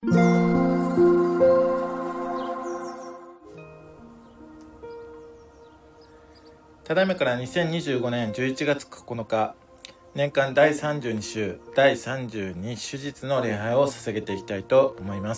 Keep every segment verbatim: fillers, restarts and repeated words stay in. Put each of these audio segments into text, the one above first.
ただいまからにせんにじゅうごねんじゅういちがつここのか、年間だいさんじゅうに週だいさんじゅうに手術の礼拝を捧げていきたいと思います。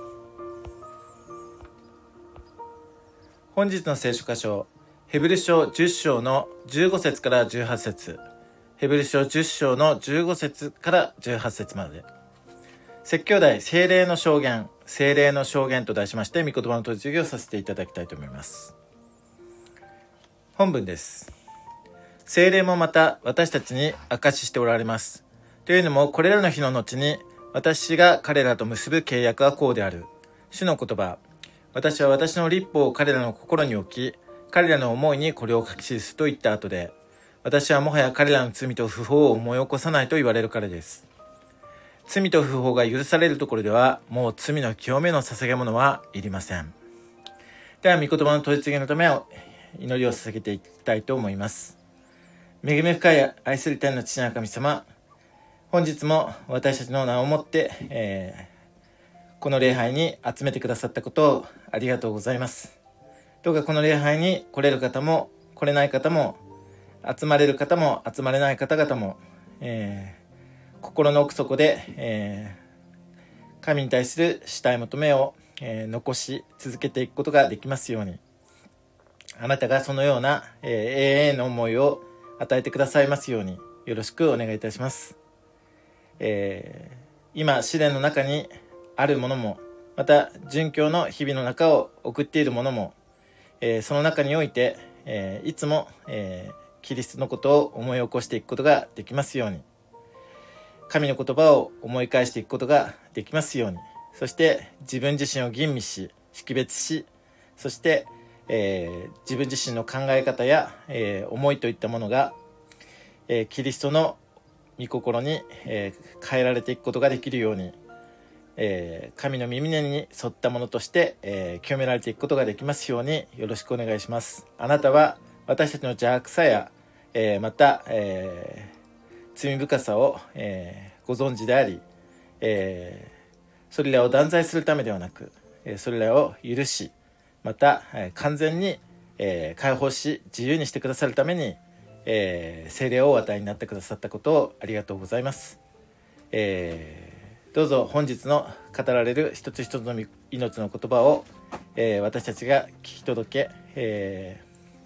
本日の聖書箇所、ヘブル書じゅっ章のじゅうご節からじゅうはち節、ヘブル書じゅっ章のじゅうご節からじゅうはち節まで。説教題聖霊の証言、聖霊の証言と題しまして、御言葉の取り次ぎをさせていただきたいと思います。本文です。聖霊もまた私たちに証ししておられます。というのも、これらの日の後に私が彼らと結ぶ契約はこうである。主の言葉、私は私の律法を彼らの心に置き、彼らの思いにこれを書き記すと言った後で、私はもはや彼らの罪と不法を思い起こさないと言われるからです。罪と不法が許されるところでは、もう罪の清めの捧げ物はいりません。では、御言葉の取り次ぎのため祈りを捧げていきたいと思います。恵み深い愛する天の父なる神様、本日も私たちの名をもって、えー、この礼拝に集めてくださったことをありがとうございます。どうかこの礼拝に来れる方も来れない方も、集まれる方も集まれない方々も、えー、心の奥底で、えー、神に対する主体求めを、えー、残し続けていくことができますように、あなたがそのような、えー、永遠の思いを与えてくださいますようによろしくお願いいたします。えー、今試練の中にあるものも、また殉教の日々の中を送っているものも、えー、その中において、えー、いつも、えー、キリストのことを思い起こしていくことができますように、神の言葉を思い返していくことができますように、そして自分自身を吟味し識別し、そしてえー、自分自身の考え方や、えー、思いといったものが、えー、キリストの御心に、えー、変えられていくことができるように、えー、神の御胸に沿ったものとして、えー、清められていくことができますようによろしくお願いします。あなたは私たちの邪悪さや、えー、また、えー、罪深さを、えー、ご存知であり、えー、それらを断罪するためではなく、えー、それらを許し、また、えー、完全に、えー、解放し自由にしてくださるために、えー、聖霊をお与えになってくださったことをありがとうございます。えー、どうぞ本日の語られる一つ一つの命の言葉を、えー、私たちが聞き届け、え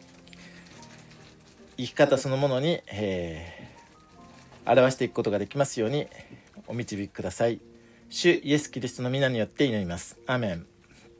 ー、生き方そのものに、えー、表していくことができますようにお導きください。主イエスキリストの皆によって祈ります。アーメン。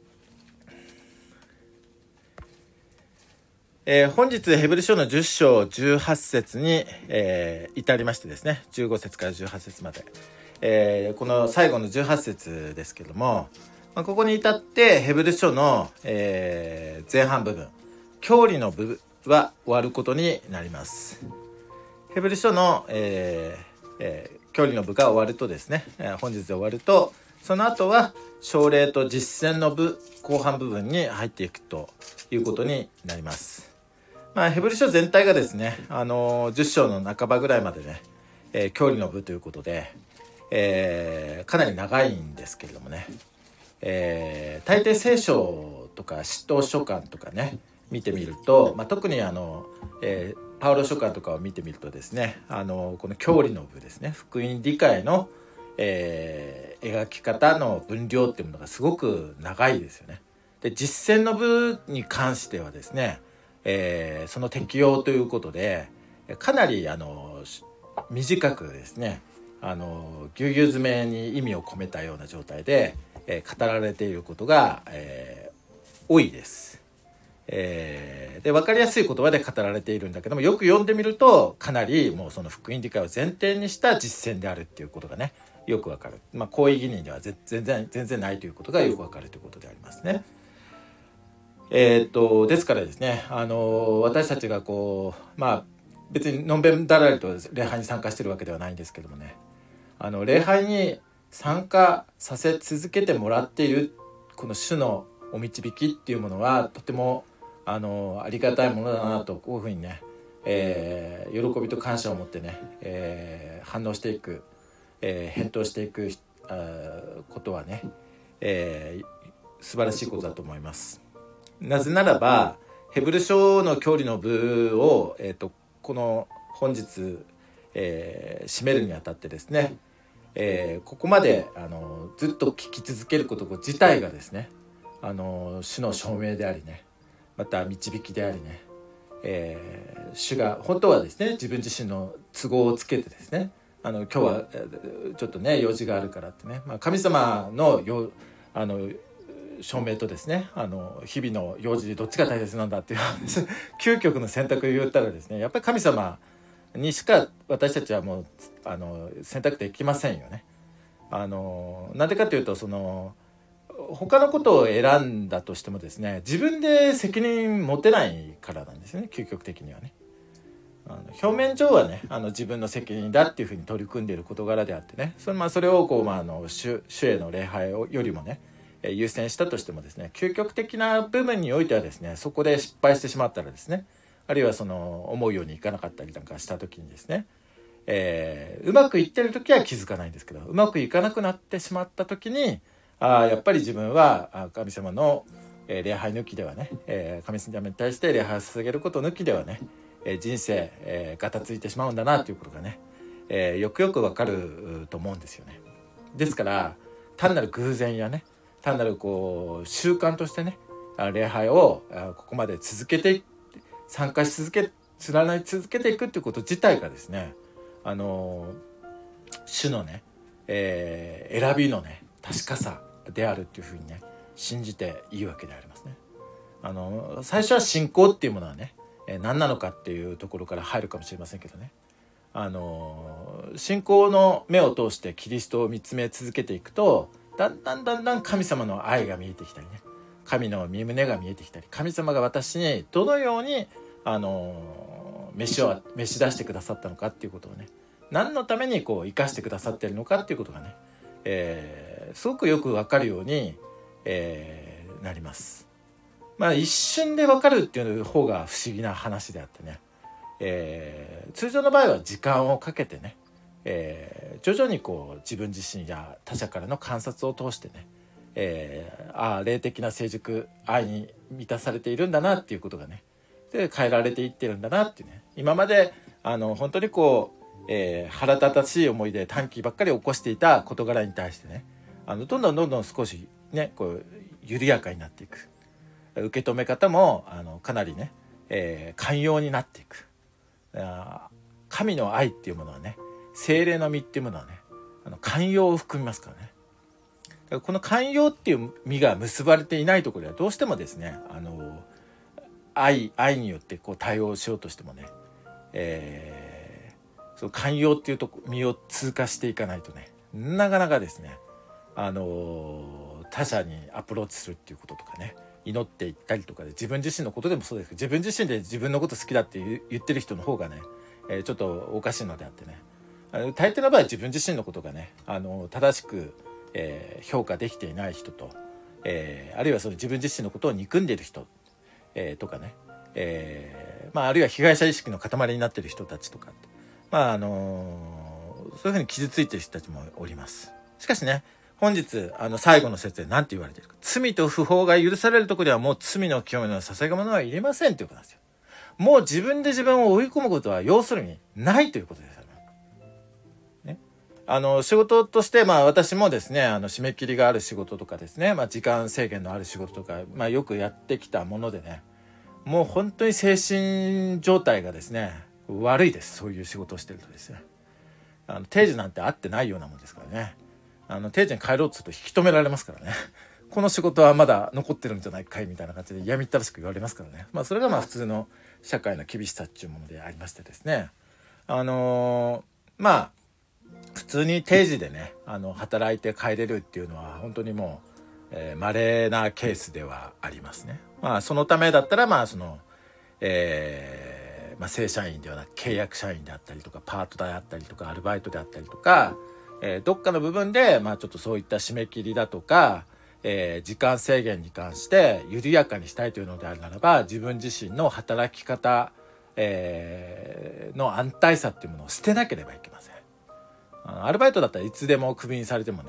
えー、本日ヘブル書のじゅっ章じゅうはち節に、えー、至りましてですね、じゅうご節からじゅうはち節まで、えー、この最後のじゅうはち節ですけども、まあ、ここに至ってヘブル書の、えー、前半部分、教理の部分は終わることになります。ヘブル書の、えーえー、教理の部が終わるとですね、えー、本日で終わると、その後は証例と実践の部後半部分に入っていくということになります。まあ、ヘブル書全体がですね、あのー、じゅっ章の半ばぐらいまでね、えー、教理の部ということで、えー、かなり長いんですけれどもね、えー、大抵聖書とか使徒書簡とかね見てみると、まあ、特にあの、えー、パウロ書簡とかを見てみるとですね、あのこの教理の部ですね、福音理解の、えー、描き方の分量っていうものがすごく長いですよね。で、実践の部に関してはですね、えー、その適用ということでかなりあの短くですね、あのぎゅうぎゅう詰めに意味を込めたような状態で、えー、語られていることが、えー、多いです。えー、で分かりやすい言葉で語られているんだけども、よく読んでみるとかなりもうその福音理解を前提にした実践であるっていうことがねよく分かる。まあ行為義人では全然全然ないということがよく分かるということでありますね。えー、っとですからですね、あの私たちがこうまあ別にのんべんだらりと礼拝に参加してるわけではないんですけどもね、あの礼拝に参加させ続けてもらっているこの主のお導きっていうものはとてもあのありがたいものだなと、こういうふうにね、えー、喜びと感謝を持ってね、えー、反応していく、えー、返答していくことはね、えー、素晴らしいことだと思います。なぜならばヘブル書の教理の部を、えー、とこの本日、えー、締めるにあたってですね、えー、ここまであのずっと聞き続けること自体がですね、あの主の証明でありね、また導きでありね、えー、主が本当はですね自分自身の都合をつけてですね、あの今日はちょっとね用事があるからってね、まあ、神様のよあの証明とですね、あの日々の用事でどっちが大切なんだっていう究極の選択を言ったらですね、やっぱり神様にしか私たちはもうあの選択できませんよね。あのなんでかというと、その他のことを選んだとしてもですね、自分で責任持てないからなんですよね、究極的にはね。あの表面上はね、あの自分の責任だっていうふうに取り組んでいる事柄であってね、それ、まあ、それをこう、まあ、あの 主, 主への礼拝よりもね優先したとしてもですね、究極的な部分においてはですね、そこで失敗してしまったらですね、あるいはその思うようにいかなかったりなんかした時にですね、えー、うまくいってる時は気づかないんですけど、うまくいかなくなってしまった時に、あやっぱり自分は神様の礼拝抜きではね、えー、神様に対して礼拝を捧げること抜きではね、えー、人生、えー、ガタついてしまうんだなということがね、えー、よくよくわかると思うんですよね。ですから単なる偶然やね、単なるこう習慣としてね、礼拝をここまで続けて参加し続け貫い続けていくっていうこと自体がですね、あの主のね、えー、選びのね確かさであるっていうふうにね信じていいわけでありますね。あの最初は信仰っていうものはね、えー、何なのかっていうところから入るかもしれませんけどね、あの信仰の目を通してキリストを見つめ続けていくと、だんだんだんだん神様の愛が見えてきたりね、神の御胸が見えてきたり、神様が私にどのようにあの飯を召し出してくださったのかっていうことをね、何のためにこう生かしてくださっているのかっていうことがね、えー、すごくよく分かるように、えー、なります。まあ一瞬で分かるっていう方が不思議な話であってね、えー、通常の場合は時間をかけてね、えー、徐々にこう自分自身や他者からの観察を通してね、えー、ああ霊的な成熟愛に満たされているんだなっていうことがね、で変えられていってるんだなっていうね、今まであの本当にこう、えー、腹立たしい思いで短気ばっかり起こしていた事柄に対してね、あのどんどんどんどん少しねこう緩やかになっていく、受け止め方もあのかなりね、えー、寛容になっていく。神の愛っていうものはね、聖霊の実っていうものはね、あの寛容を含みますからね。だからこの寛容っていう実が結ばれていないところではどうしてもですね、あの愛愛によってこう対応しようとしてもね、えー、その寛容っていうとこ実を通過していかないとね、なかなかですね、あの他者にアプローチするっていうこととかね、祈っていったりとかで、自分自身のことでもそうですけど、自分自身で自分のこと好きだって言ってる人の方がね、えー、ちょっとおかしいのであってね、あの大抵の場合自分自身のことがね、あの正しく、えー、評価できていない人と、えー、あるいはその自分自身のことを憎んでいる人、えー、とかね、えーまあ、あるいは被害者意識の塊になっている人たちとか、まああのー、そういうふうに傷ついている人たちもおります。しかしね、本日あの最後の説で何て言われているか、罪と不法が許されるところではもう罪の清めの捧げ物はいりませんということなんですよ。もう自分で自分を追い込むことは要するにないということですよね。あの仕事として、まあ私もですね、あの締め切りがある仕事とかですね、まあ、時間制限のある仕事とか、まあ、よくやってきたものでね、もう本当に精神状態がですね悪いです。そういう仕事をしてるとですね、あの定時なんて合ってないようなもんですからね、あの定時に帰ろうとすると引き止められますからねこの仕事はまだ残ってるんじゃないかいみたいな感じで嫌みったらしく言われますからね。まあそれがまあ普通の社会の厳しさっていうものでありましてですね、あのー、まあ普通に定時でねあの働いて帰れるっていうのは本当にもう、えー、稀なケースではありますね。まあそのためだったらまあその、えーまあ、正社員ではなく契約社員であったりとかパートであったりとかアルバイトであったりとか、えー、どっかの部分でまあちょっとそういった締め切りだとか、えー、時間制限に関して緩やかにしたいというのであるならば、自分自身の働き方、えー、の安泰さっていうものを捨てなければいけません。アルバイトだったらいつでもクビにされてもね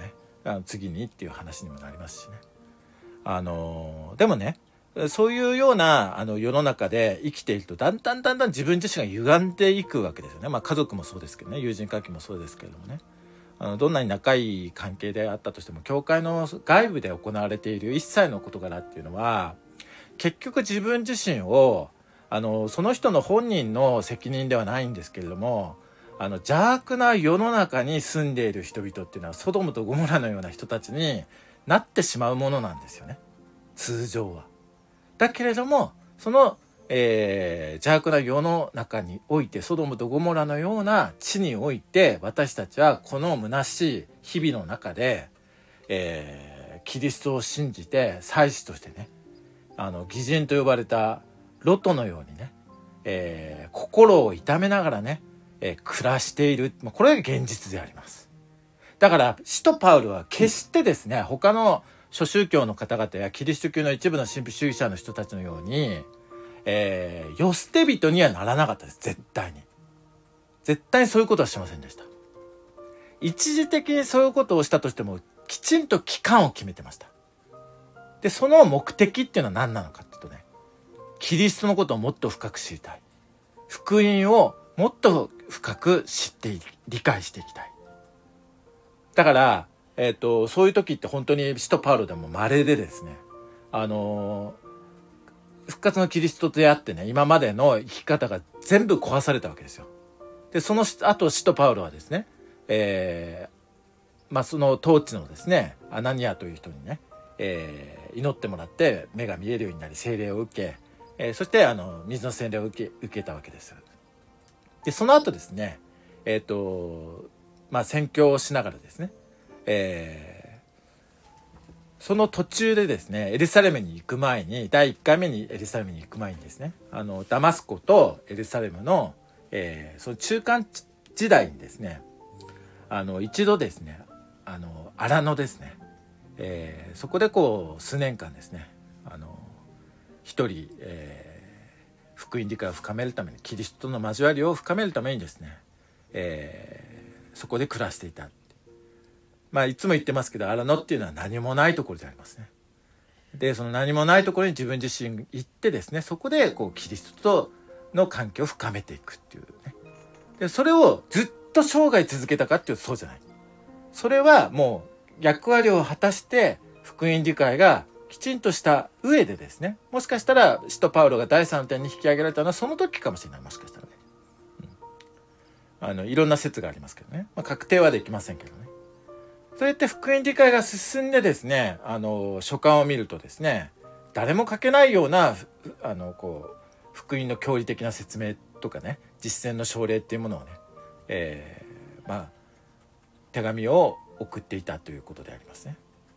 あの次にっていう話にもなりますしね。あのでもね、そういうようなあの世の中で生きているとだんだんだんだん自分自身が歪んでいくわけですよね。まあ家族もそうですけどね、友人関係もそうですけれどもね、あのどんなに仲いい関係であったとしても教会の外部で行われている一切の事柄っていうのは結局自分自身をあのその人の本人の責任ではないんですけれども、あの邪悪な世の中に住んでいる人々っていうのはソドムとゴモラのような人たちになってしまうものなんですよね、通常は。だけれどもその、えー、邪悪な世の中においてソドムとゴモラのような地において私たちはこの虚しい日々の中で、えー、キリストを信じて祭司としてね、あの義人と呼ばれたロトのようにね、えー、心を痛めながらね、えー、暮らしている、これが現実であります。だから使徒パウルは決してですね、他の諸宗教の方々やキリスト教の一部の神秘主義者の人たちのように、えー、世捨て人にはならなかったです。絶対に絶対にそういうことはしませんでした。一時的にそういうことをしたとしてもきちんと期間を決めてました。でその目的っていうのは何なのかっていうとね、キリストのことをもっと深く知りたい、福音をもっと深く知って理解していきたい。だからえーと、そういう時って本当に使徒パウロでも稀でですね、あのー、復活のキリストと出会ってね、今までの生き方が全部壊されたわけですよ。でその後使徒パウロはですね、えー、まあその当地のですねアナニアという人にね、えー、祈ってもらって目が見えるようになり聖霊を受け、えー、そしてあの水の洗礼を受け、受けたわけです。でその後ですね、えーとまあ宣教をしながらですね、えー、その途中でですねエルサレムに行く前にだいいっかいめにエルサレムに行く前にですね、あのダマスコとエルサレムの、えー、その中間時代にですね、あの一度ですね、あの荒野ですね、えー、そこでこう数年間ですね、あの一人、えー、福音理解を深めるためにキリストとの交わりを深めるためにですね、えー、そこで暮らしていた。まあいつも言ってますけど、荒野っていうのは何もないところでありますね。でその何もないところに自分自身行ってですね、そこでこうキリストとの関係を深めていくっていうね。でそれをずっと生涯続けたかっていうとそうじゃない。それはもう役割を果たして福音理解がきちんとした上でですね、もしかしたら使徒パウロが第三点に引き上げられたのはその時かもしれない。もしかしたらね、うん、あのいろんな説がありますけどね、まあ、確定はできませんけどね。そうやって福音理解が進んでですね、あの書簡を見るとですね、誰も書けないようなあのこう福音の教理的な説明とかね、実践の奨励っていうものをね、えー、まあ手紙を送っていたということでありますね。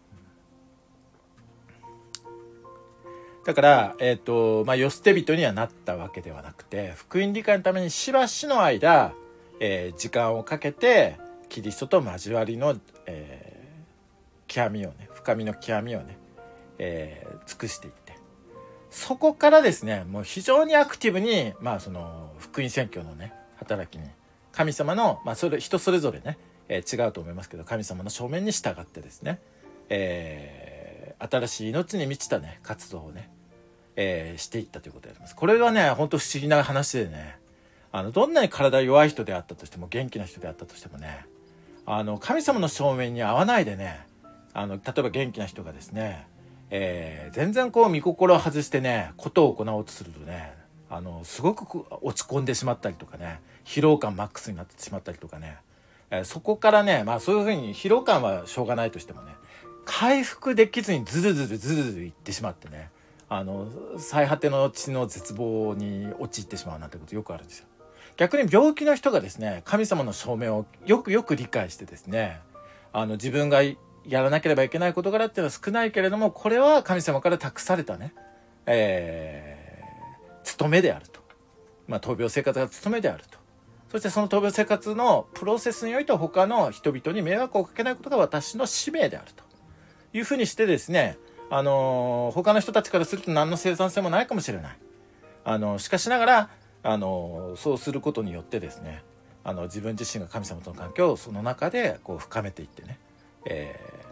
だから、えーとまあ、世捨て人にはなったわけではなくて、福音理解のためにしばしの間、えー、時間をかけてキリストと交わりの、えー、極みをね、深みの極みをね、えー、尽くしていって、そこからですね、もう非常にアクティブに、まあその福音宣教のね働きに、神様の、まあそれ人それぞれね、えー、違うと思いますけど、神様の正面に従ってですね、えー、新しい命に満ちたね活動をね、えー、していったということであります。これはね本当不思議な話でね、あのどんなに体弱い人であったとしても、元気な人であったとしてもね、あの神様の正面に合わないでね、あの例えば元気な人がですね、えー、全然こう見心を外してねことを行おうとするとね、あのすごく落ち込んでしまったりとかね、疲労感マックスになってしまったりとかね、えー、そこからね、まあそういうふうに疲労感はしょうがないとしてもね、回復できずにズルズルズルズルいってしまってね、あの最果ての地の絶望に陥ってしまうなんてことよくあるんですよ。逆に病気の人がですね、神様の証明をよくよく理解してですね、あの自分がやらなければいけない事柄っていうのは少ないけれども、これは神様から託されたね、えー、務めであると、まあ闘病生活が務めであると、そしてその闘病生活のプロセスにおいて他の人々に迷惑をかけないことが私の使命であるというふうにしてですね、あのー、他の人たちからすると何の生産性もないかもしれない。あのしかしながらあのそうすることによってですね、あの自分自身が神様との関係をその中でこう深めていってね、え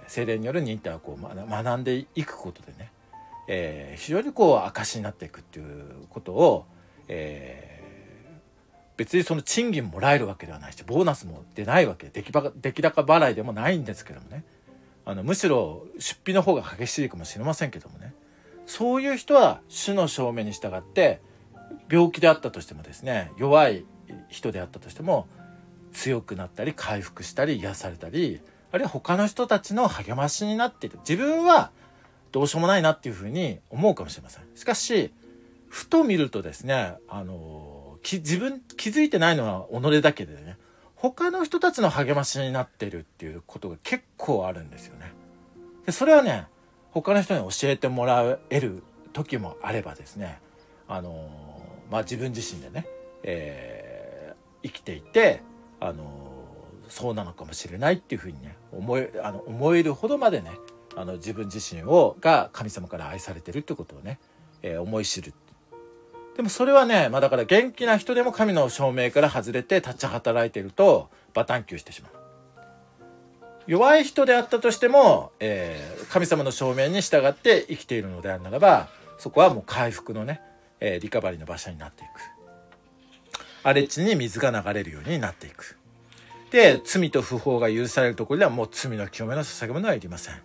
ー、聖霊による忍耐をこう学んでいくことでね、えー、非常にこう証になっていくっていうことを、えー、別にその賃金もらえるわけではないしボーナスも出ないわけで、出来ば出来高払いでもないんですけどもね、あのむしろ出費の方が激しいかもしれませんけどもね、そういう人は主の証明に従って病気であったとしてもですね、弱い人であったとしても強くなったり回復したり癒されたり、あるいは他の人たちの励ましになっている。自分はどうしようもないなっていうふうに思うかもしれません。しかしふと見るとですね、あのき自分気づいてないのは己だけでね、他の人たちの励ましになっているっていうことが結構あるんですよね。でそれはね、他の人に教えてもらえる時もあればですね、あのまあ自分自身でね、えー、生きていて、あのそうなのかもしれないっていうふうにね思えあの思えるほどまでね、あの自分自身をが神様から愛されてるってことをね、えー、思い知る。でもそれはね、まあ、だから元気な人でも神の証明から外れて立ち働いているとバタンキューしてしまう。弱い人であったとしても、えー、神様の証明に従って生きているのであるならば、そこはもう回復のね、えー、リカバリーの場所になっていく。荒れ地に水が流れるようになっていく。で、罪と不法が許されるところではもう罪の清めの捧げ物はいりません。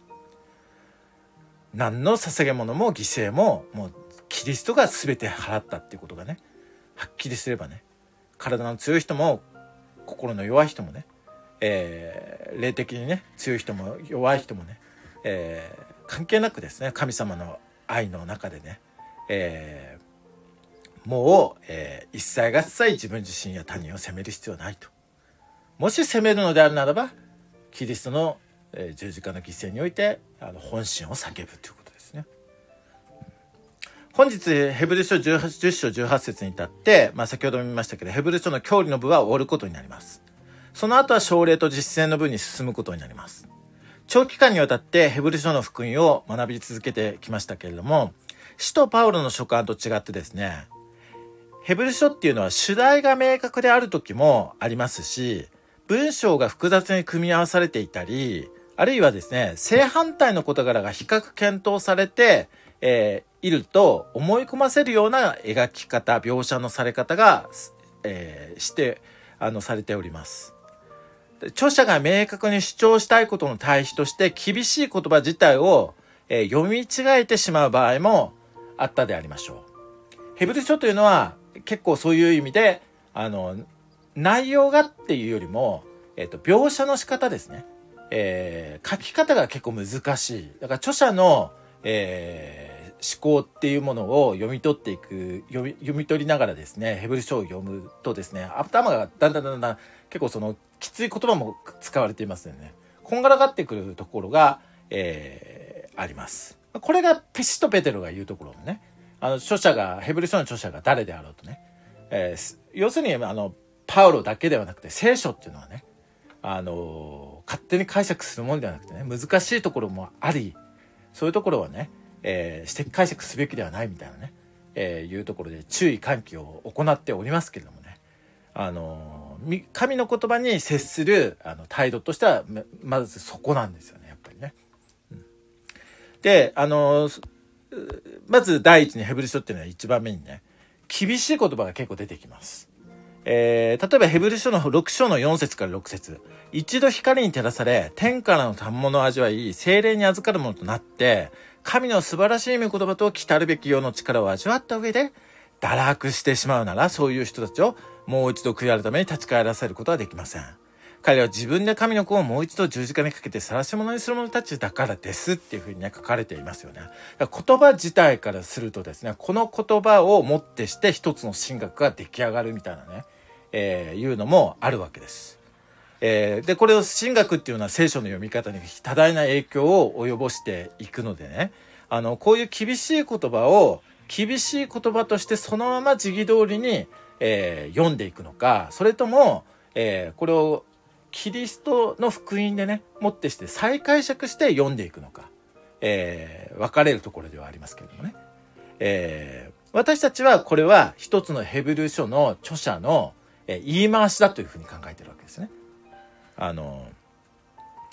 何の捧げ物も犠牲ももうキリストが全て払ったっていうことがね、はっきりすればね、体の強い人も心の弱い人もね、えー、霊的にね強い人も弱い人もね、えー、関係なくですね、神様の愛の中でね、えー、もう、えー、一切合切自分自身や他人を責める必要はないと。もし責めるのであるならば、キリストの、えー、十字架の犠牲においてあの本心を叫ぶということですね。本日ヘブル書じゅう章じゅうはち節に至って、まあ、先ほども言いましたけど、ヘブル書の教理の部は終わることになります。その後は奨励と実践の部に進むことになります。長期間にわたってヘブル書の福音を学び続けてきましたけれども、使徒パウロの書簡と違ってですね、ヘブル書っていうのは主題が明確である時もありますし、文章が複雑に組み合わされていたり、あるいはですね、正反対の事柄が比較検討されて、えー、いると思い込ませるような描き方、描写のされ方が、えー、してあのされております。著者が明確に主張したいことの対比として厳しい言葉自体を、えー、読み違えてしまう場合もあったでありましょう。ヘブル書というのは結構そういう意味であの内容がっていうよりも、えーと、描写の仕方ですね、えー、書き方が結構難しい。だから著者の、えー思考っていうものを読み取っていく読み、読み取りながらですね、ヘブル書を読むとですね、頭がだんだんだんだん結構そのきつい言葉も使われていますよね。こんがらがってくるところが、えー、あります。これがペシとペテロが言うところのね、あの著者がヘブル書の著者が誰であろうとね、えー、要するにあのパウロだけではなくて聖書っていうのはね、あの勝手に解釈するものではなくてね、難しいところもあり、そういうところはね、えー、指摘解釈すべきではないみたいなね、えー、いうところで注意喚起を行っておりますけれどもね、あのー、神の言葉に接するあの態度としてはまずそこなんですよね、やっぱりね。うん、で、あのー、まず第一にヘブル書っていうのは一番目にね、厳しい言葉が結構出てきます。えー、例えばヘブル書のろく章のよん節からろく節、一度光に照らされ天からの賜物を味わい聖霊に預かるものとなって神の素晴らしい御言葉と来たるべき世の力を味わった上で堕落してしまうなら、そういう人たちをもう一度悔い改めに立ち返らせることはできません。彼は自分で神の子をもう一度十字架にかけて晒し者にする者たちだからですっていうふうにね書かれていますよね。だから言葉自体からするとですね、この言葉をもってして一つの神学が出来上がるみたいなね、えー、いうのもあるわけです。えー、でこれを神学っていうのは聖書の読み方に多大な影響を及ぼしていくのでね、あのこういう厳しい言葉を厳しい言葉としてそのまま時期通りに、えー、読んでいくのか、それとも、えー、これをキリストの福音でねもってして再解釈して読んでいくのか、えー、分かれるところではありますけれどもね、えー、私たちはこれは一つのヘブル書の著者の、えー、言い回しだというふうに考えているわけですね。あの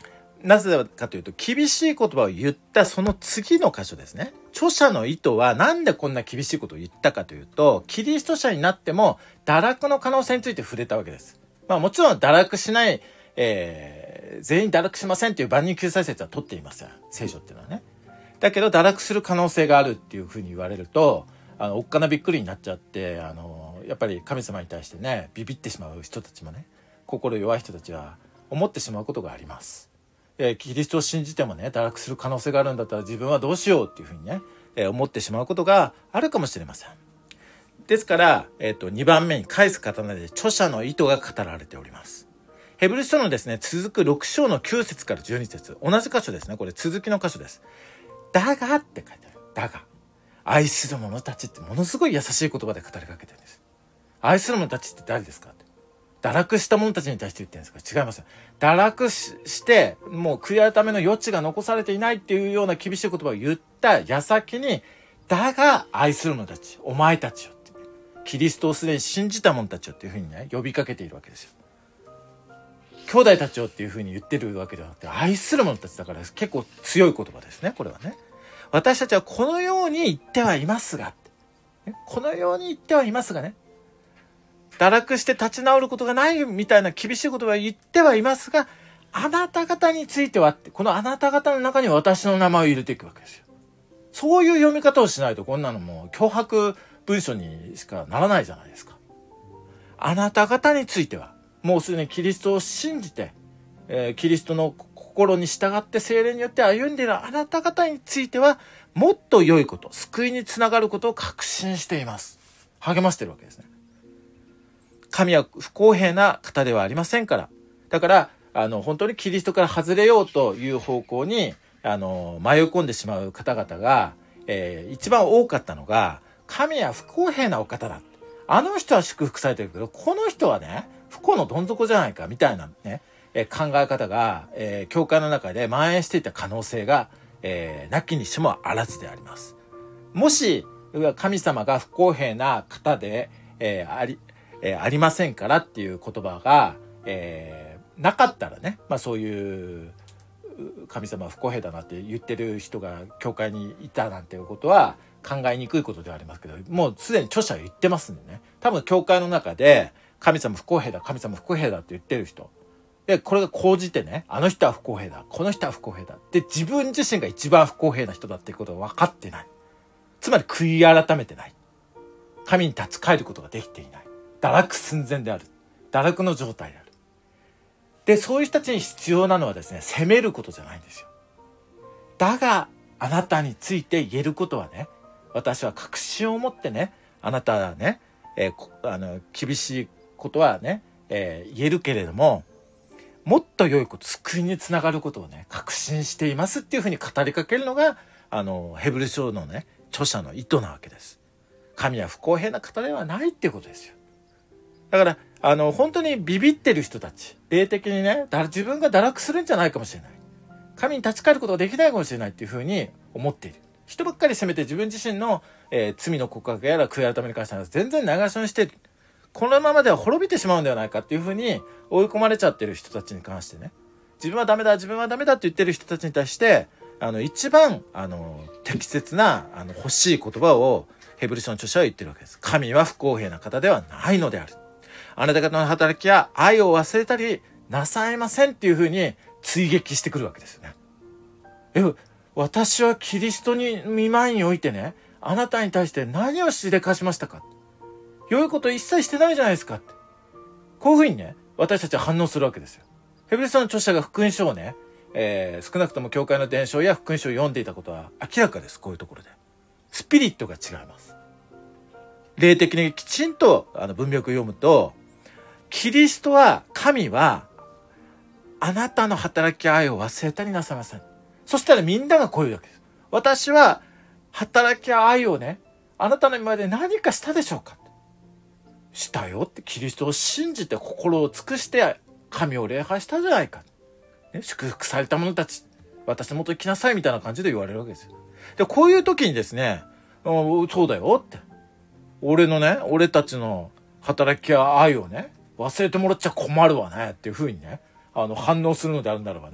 なぜかというと、厳しい言葉を言ったその次の箇所ですね。著者の意図はなんでこんな厳しいことを言ったかというと、キリスト者になっても堕落の可能性について触れたわけです。まあもちろん堕落しない、えー、全員堕落しませんという万人救済説は取っていません。聖書っていうのはね。だけど堕落する可能性があるっていうふうに言われると、あのおっかなびっくりになっちゃって、あのやっぱり神様に対してねビビってしまう人たちもね、心弱い人たちは思ってしまうことがあります。えー、キリストを信じてもね堕落する可能性があるんだったら自分はどうしようっていうふうにね、えー、思ってしまうことがあるかもしれません。ですから、えー、とにばんめに返す刀で著者の意図が語られております。ヘブル書のですね続くろく章のきゅう節からじゅうに節、同じ箇所ですね。これ続きの箇所です。だがって書いてある。だが愛する者たちってものすごい優しい言葉で語りかけてるんです。愛する者たちって誰ですかって。堕落した者たちに対して言ってるんですか？違います。堕落 し, してもう悔い改めの余地が残されていないっていうような厳しい言葉を言った矢先に、だが愛する者たち、お前たちよって、キリストをすでに信じた者たちよっていうふうにね呼びかけているわけですよ。兄弟たちよっていうふうに言ってるわけではなくて、愛する者たちだから結構強い言葉ですね。これはね、私たちはこのように言ってはいますが、このように言ってはいますがね、堕落して立ち直ることがないみたいな厳しい言葉を言ってはいますが、あなた方についてはって、このあなた方の中に私の名前を入れていくわけですよ。そういう読み方をしないとこんなのもう脅迫文書にしかならないじゃないですか。あなた方についてはもうすでにキリストを信じて、えー、キリストの心に従って聖霊によって歩んでいるあなた方についてはもっと良いこと、救いにつながることを確信しています。励ましているわけですね。神は不公平な方ではありませんから。だからあの本当にキリストから外れようという方向にあの迷い込んでしまう方々が、えー、一番多かったのが、神は不公平なお方だ。あの人は祝福されてるけど、この人はね不幸のどん底じゃないかみたいなね、えー、考え方が、えー、教会の中で蔓延していた可能性が、えー、なきにしもあらずであります。もし神様が不公平な方で、えー、ありえー、ありませんからっていう言葉が、えー、なかったらね、まあそういう神様は不公平だなって言ってる人が教会にいたなんていうことは考えにくいことではありますけど、もうすでに著者は言ってますんでね、多分教会の中で神様不公平だ、神様不公平だって言ってる人で、これが講じてね、あの人は不公平だ、この人は不公平だって自分自身が一番不公平な人だっていうことが分かってない。つまり悔い改めてない。神に立ち返ることができていない。堕落寸前である。堕落の状態である。で、そういう人たちに必要なのはですね、責めることじゃないんですよ。だが、あなたについて言えることはね、私は確信を持ってね、あなたはね、えー、あの厳しいことはね、えー、言えるけれども、もっと良いこと、救いにつながることをね、確信していますっていうふうに語りかけるのが、あの、ヘブル書のね、著者の意図なわけです。神は不公平な方ではないっていうことですよ。だからあの本当にビビってる人たち、霊的にね、だ自分が堕落するんじゃないかもしれない、神に立ち返ることができないかもしれないっていうふうに思っている人ばっかり責めて、自分自身の、えー、罪の告白やら悔い改めに関しては全然流しにして、このままでは滅びてしまうんではないかっていうふうに追い込まれちゃってる人たちに関してね、自分はダメだ自分はダメだって言ってる人たちに対してあの一番あの適切なあの欲しい言葉をヘブル書の著者は言ってるわけです。神は不公平な方ではないのである。あなた方の働きや愛を忘れたりなさいませんっていうふうに追撃してくるわけですよね。え、私はキリストに見舞いにおいてね、あなたに対して何をしでかしましたか、良いこと一切してないじゃないですかって、こういうふうにね、私たちは反応するわけですよ。ヘブル書の著者が福音書をね、えー、少なくとも教会の伝承や福音書を読んでいたことは明らかです。こういうところでスピリットが違います。霊的にきちんとあの文脈を読むと、キリストは、神はあなたの働き愛を忘れたりなさいません。そしたらみんながこういうわけです。私は働き愛をね、あなたの今まで何かしたでしょうか、したよって、キリストを信じて心を尽くして神を礼拝したじゃないか、ね、祝福された者たち、私の元に来なさいみたいな感じで言われるわけですよ。で、こういう時にですね、そうだよって、俺のね、俺たちの働きや愛をね、忘れてもらっちゃ困るわねっていう風にね、あの反応するのであるならばね、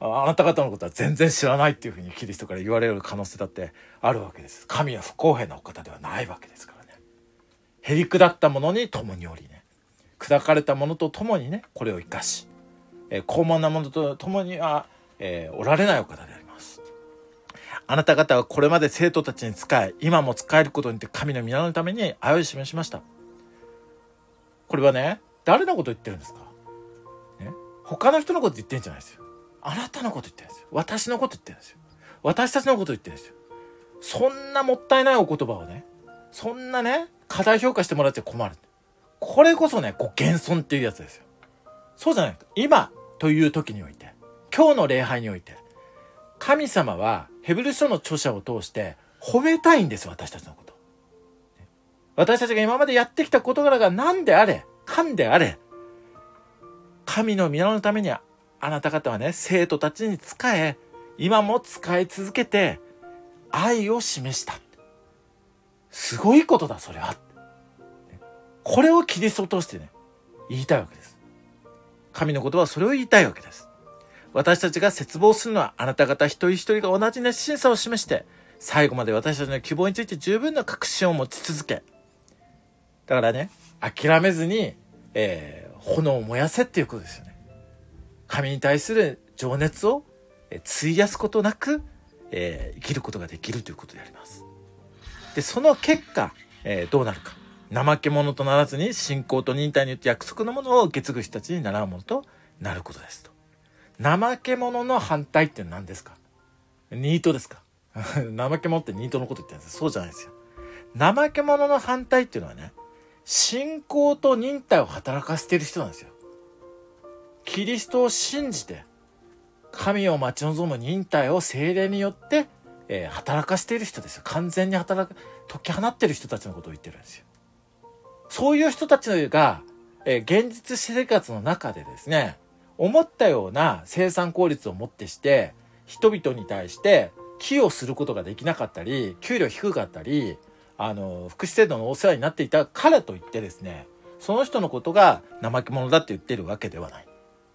あなた方のことは全然知らないっていうふうにキリストから言われる可能性だってあるわけです。神は不公平なお方ではないわけですからね。へりくだったものに共におりね、砕かれたものと共にね、これを生かし、えー、高慢なものと共には、えー、おられないお方であります。あなた方はこれまで生徒たちに仕え、今も仕えることによって神の皆のために愛を示しました。これはね、誰のこと言ってるんですか、ね、他の人のこと言ってるんじゃないですよ。あなたのこと言ってるんですよ。私のこと言ってるんですよ。私たちのこと言ってるんですよ。そんなもったいないお言葉をね、そんなね、過大評価してもらっちゃ困る。これこそね、ご謙遜っていうやつですよ。そうじゃないと。今という時において、今日の礼拝において、神様はヘブル書の著者を通して褒めたいんです、私たちのこと。私たちが今までやってきた事柄が何であれ、神であれ、神の皆のためにあなた方はね、生徒たちに仕え、今も仕え続けて愛を示した。すごいことだ、それは。これをキリストを通してね、言いたいわけです。神の言葉はそれを言いたいわけです。私たちが切望するのは、あなた方一人一人が同じ熱心さを示して、最後まで私たちの希望について十分な確信を持ち続け、だからね、諦めずに、えー、炎を燃やせっていうことですよね。神に対する情熱を、えー、費やすことなく、えー、生きることができるということであります。で、その結果、えー、どうなるか。怠け者とならずに信仰と忍耐によって約束のものを受け継ぐ人たちに習うものとなることですと。怠け者の反対って何ですか？ニートですか？怠け者ってニートのこと言ってるんです。そうじゃないですよ。怠け者の反対っていうのはね、信仰と忍耐を働かせている人なんですよ。キリストを信じて神を待ち望む忍耐を聖霊によって、えー、働かせている人ですよ。完全に働く、解き放っている人たちのことを言ってるんですよ。そういう人たちが、えー、現実生活の中でですね、思ったような生産効率をもってして人々に対して寄与することができなかったり、給料低かったり、あの福祉制度のお世話になっていたからといってですね、その人のことが怠け者だって言ってるわけではない。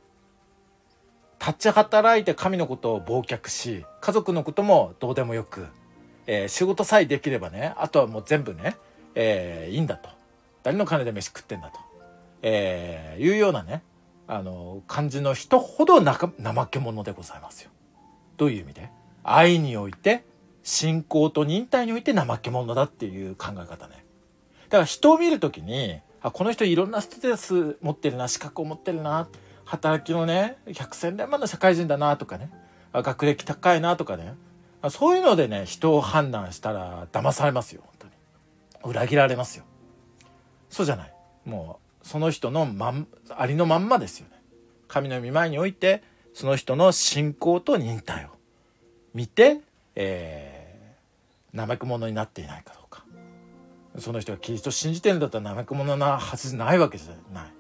立ち働いて神のことを忘却し、家族のこともどうでもよく、えー、仕事さえできればね、あとはもう全部ね、えー、いいんだと、誰の金で飯食ってんだと、えー、いうようなね、あの感じの人ほどなか怠け者でございますよ。どういう意味で？愛において、信仰と忍耐において怠け者だっていう考え方ね。だから人を見るときに、あ、この人いろんなステータス持ってるな、資格を持ってるな、働きのね百戦錬磨の社会人だなとかね、学歴高いなとかね、そういうのでね人を判断したら騙されますよ。本当に裏切られますよ。そうじゃない、もうその人のまんありのまんまですよね。神の御前においてその人の信仰と忍耐を見て、えー、怠け者になっていないかどうか。その人がキリストを信じてるんだったら怠け者なはずないわけじゃない、ね、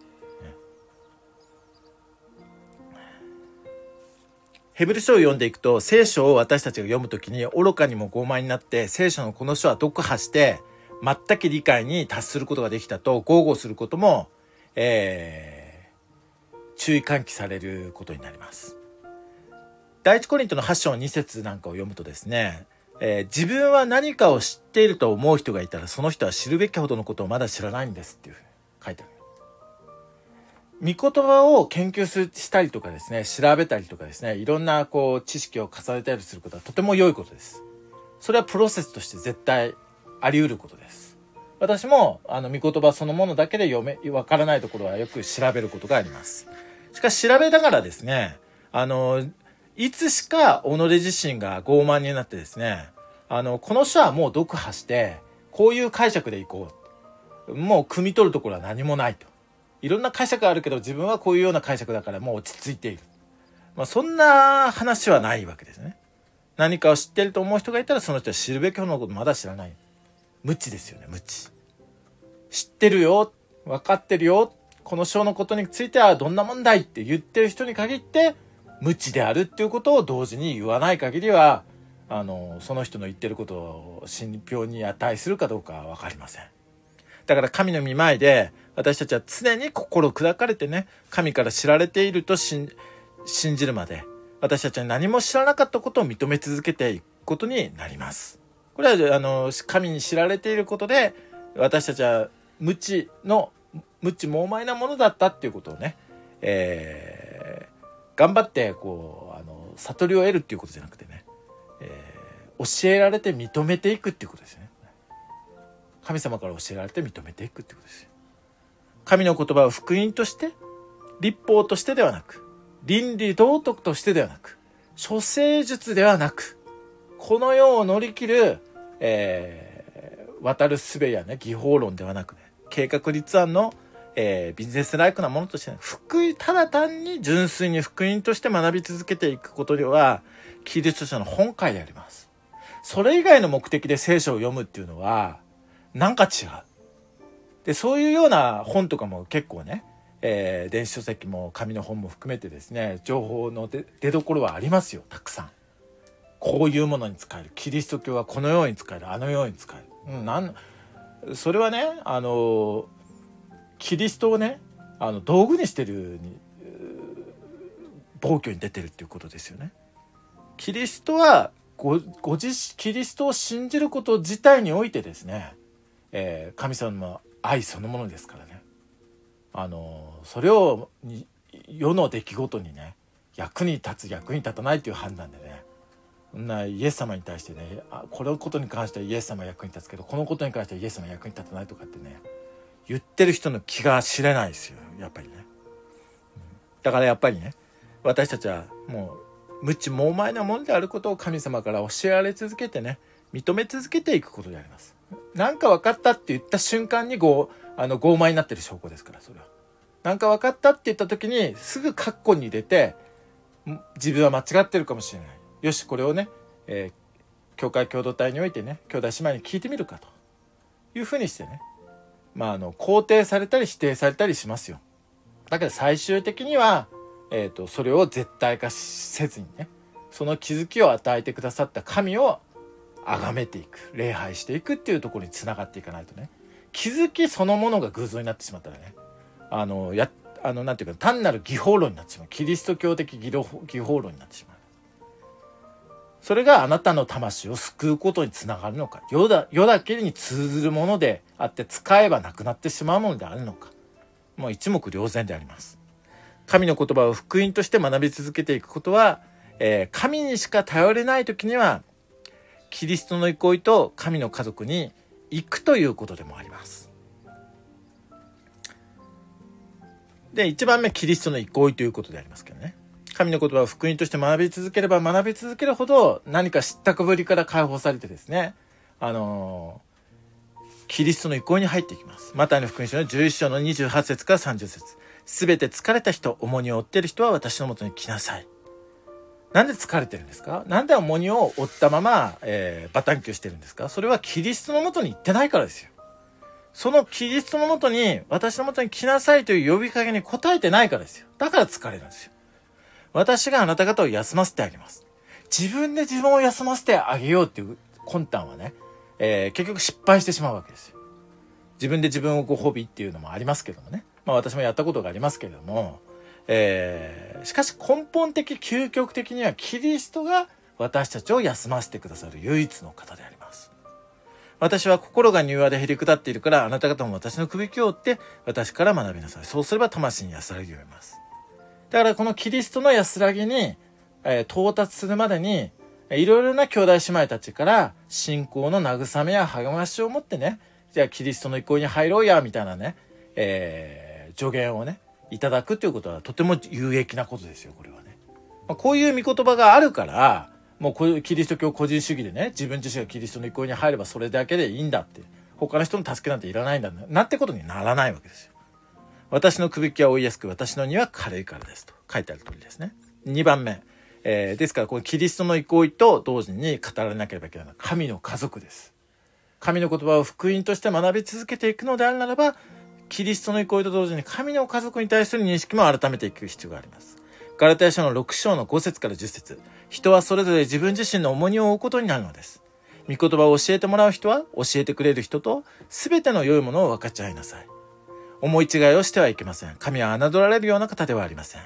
ヘブル書を読んでいくと、聖書を私たちが読むときに愚かにも傲慢になって、聖書のこの書は読破して全く理解に達することができたと豪語することも、えー、注意喚起されることになります。第一コリントのはち章に節なんかを読むとですね、えー、自分は何かを知っていると思う人がいたら、その人は知るべきほどのことをまだ知らないんですっていうふうに書いてある。御言葉を研究したりとかですね、調べたりとかですね、いろんなこう知識を重ねたりすることはとても良いことです。それはプロセスとして絶対あり得ることです。私もあの御言葉そのものだけで読めわからないところはよく調べることがあります。しかし調べながらですね、あのいつしか己自身が傲慢になってですね、あのこの書はもう読破してこういう解釈でいこう、もう汲み取るところは何もないと。いろんな解釈があるけど自分はこういうような解釈だからもう落ち着いている、まあ、そんな話はないわけですね。何かを知っていると思う人がいたら、その人は知るべきほどのことまだ知らない。無知ですよね、無知。知ってるよ、分かってるよ、この書のことについてはどんな問題って言ってる人に限って無知であるっていうことを同時に言わない限りは、あのその人の言ってることを信憑に値するかどうかは分かりません。だから神の御前で私たちは常に心砕かれてね、神から知られていると信じるまで、 私たちは何も知らなかったことを認め続けていくことになります。これはあの神に知られていることで、私たちは無知の無知猛々なものだったっていうことをね、えー、頑張ってこうあの悟りを得るっていうことじゃなくてね、えー、教えられて認めていくっていうことですね。神様から教えられて認めていくっていうことですよ。神の言葉を福音として律法としてではなく、倫理道徳としてではなく、処世術ではなく、この世を乗り切る、えー、渡る術やね、技法論ではなくね、計画立案の、えー、ビジネスライクなものとして、ね、福音、ただ単に純粋に福音として学び続けていくことでは、キリスト者の本懐であります。それ以外の目的で聖書を読むっていうのは、なんか違う。で、そういうような本とかも結構ね、えー、電子書籍も紙の本も含めてですね、情報の出どころはありますよ、たくさん。こういうものに使える。キリスト教はこのように使える。あのように使える。うん、なんそれはね、あのキリストをね、あの道具にしてるに暴挙に出てるっていうことですよね。キリストはごご自キリストを信じること自体においてですね、えー、神様の愛そのものですからね。あのそれを世の出来事にね、役に立つ役に立たないという判断でね、そんなイエス様に対してね、あこのことに関してはイエス様役に立つけど、このことに関してはイエス様役に立たないとかってね、言ってる人の気が知れないですよ、やっぱりね。だからやっぱりね、私たちはもう無知猛々なものであることを神様から教えられ続けてね、認め続けていくことであります。なんか分かったって言った瞬間にごあの傲慢になってる証拠ですから、それは。なんか分かったって言った時にすぐ括弧に入れて、自分は間違ってるかもしれない。よし、これをね、えー、教会共同体においてね、兄弟姉妹に聞いてみるかというふうにしてね、まああの肯定されたり否定されたりしますよ。だけど最終的には、えーと、それを絶対化せずにね、その気づきを与えてくださった神を崇めていく、礼拝していくっていうところにつながっていかないとね、気づきそのものが偶像になってしまったらね、あのやあのなんていうか単なる技法論になってしまう、キリスト教的技法論になってしまう。それがあなたの魂を救うことにつながるのか、世だ世だけに通ずるものであって使えばなくなってしまうものであるのか、もう一目瞭然であります。神の言葉を福音として学び続けていくことは、えー、神にしか頼れない時にはキリストの憩いと神の家族に行くということでもあります。で、一番目、キリストの憩いということでありますけどね。神の言葉を福音として学び続ければ学び続けるほど、何か知ったかぶりから解放されてですね、あのー、キリストの憩いに入っていきます。マタイの福音書のじゅういっ章のにじゅうはち節からさんじゅう節。すべて疲れた人、重荷を負っている人は私のもとに来なさい。なんで疲れてるんですか？なんで重荷を負ったまま、えー、バタンキューしてるんですか？それはキリストのもとに行ってないからですよ。そのキリストのもとに、私のもとに来なさいという呼びかけに応えてないからですよ。だから疲れるんですよ。私があなた方を休ませてあげます。自分で自分を休ませてあげようっていう魂胆はね、えー、結局失敗してしまうわけですよ。自分で自分をご褒美っていうのもありますけどもね。まあ私もやったことがありますけれども、えー、しかし根本的究極的にはキリストが私たちを休ませてくださる唯一の方であります。私は心が柔和でへりくだっているから、あなた方も私の首輝を追って私から学びなさい。そうすれば魂に安らぎを得ます。だからこのキリストの安らぎに、えー、到達するまでに、いろいろな兄弟姉妹たちから信仰の慰めや励ましを持ってね、じゃあキリストの憩いに入ろうやみたいなね、えー、助言をねいただくということはとても有益なことですよ。これはね、まあ、こういう御言葉があるから、もうこういうキリスト教個人主義でね、自分自身がキリストの憩いに入ればそれだけでいいんだって、他の人の助けなんていらないんだなんてことにならないわけですよ。私のくびきは追いやすく、私の荷は軽いからですと書いてある通りですね。にばんめ、えー、ですからこのキリストの憩いと同時に語られなければいけないのは神の家族です。神の言葉を福音として学び続けていくのであるならば、キリストの憩いと同時に神の家族に対する認識も改めていく必要があります。ガラテヤ書のろく章のご節からじゅっ節。人はそれぞれ自分自身の重荷を負うことになるのです。御言葉を教えてもらう人は教えてくれる人と全ての良いものを分かち合いなさい。思い違いをしてはいけません。神は侮られるような方ではありません。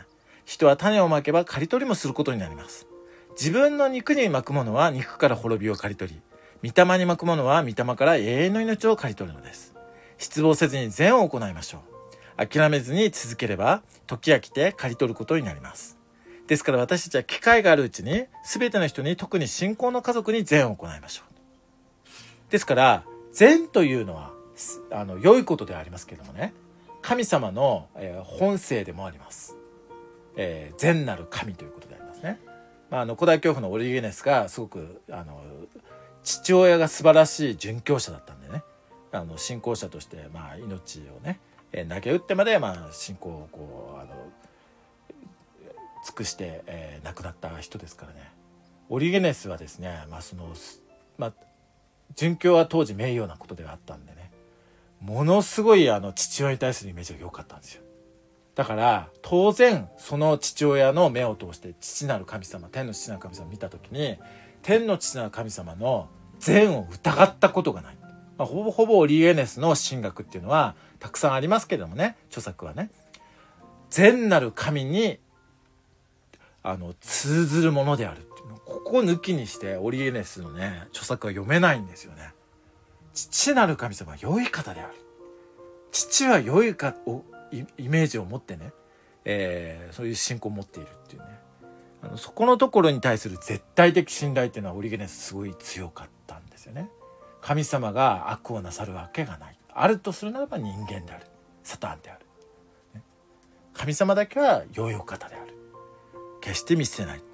人は種をまけば刈り取りもすることになります。自分の肉にまくものは肉から滅びを刈り取り、御霊にまくものは御霊から永遠の命を刈り取るのです。失望せずに善を行いましょう。諦めずに続ければ時が来て刈り取ることになります。ですから私たちは機会があるうちに全ての人に、特に信仰の家族に善を行いましょう。ですから善というのはあの良いことではありますけれどもね、神様の、えー、本性でもあります。えー、善なる神ということでありますね。まあ、あの古代教父のオリゲネスがすごくあの父親が素晴らしい殉教者だったんでね、あの信仰者として、まあ、命をね、えー、投げ打ってまで、まあ、信仰をこうあの尽くして、えー、亡くなった人ですからね。オリゲネスはですね、まあそのまあ、殉教は当時名誉なことではあったんでね、ものすごいあの父親に対するイメージが良かったんですよ。だから当然その父親の目を通して父なる神様、天の父なる神様を見た時に、天の父なる神様の善を疑ったことがない。まあ、ほぼほぼオリゲネスの神学っていうのはたくさんありますけれどもね、著作はね、善なる神にあの通ずるものであるっていうのをここを抜きにしてオリゲネスのね著作は読めないんですよね。父なる神様は良い方である、父は良いかをイメージを持ってね、えー、そういう信仰を持っているっていうね、あのそこのところに対する絶対的信頼っていうのはオリゲネスすごい強かったんですよね。神様が悪をなさるわけがない、あるとするならば人間である、サタンである、ね、神様だけは良いお方である、決して見捨てない、ね、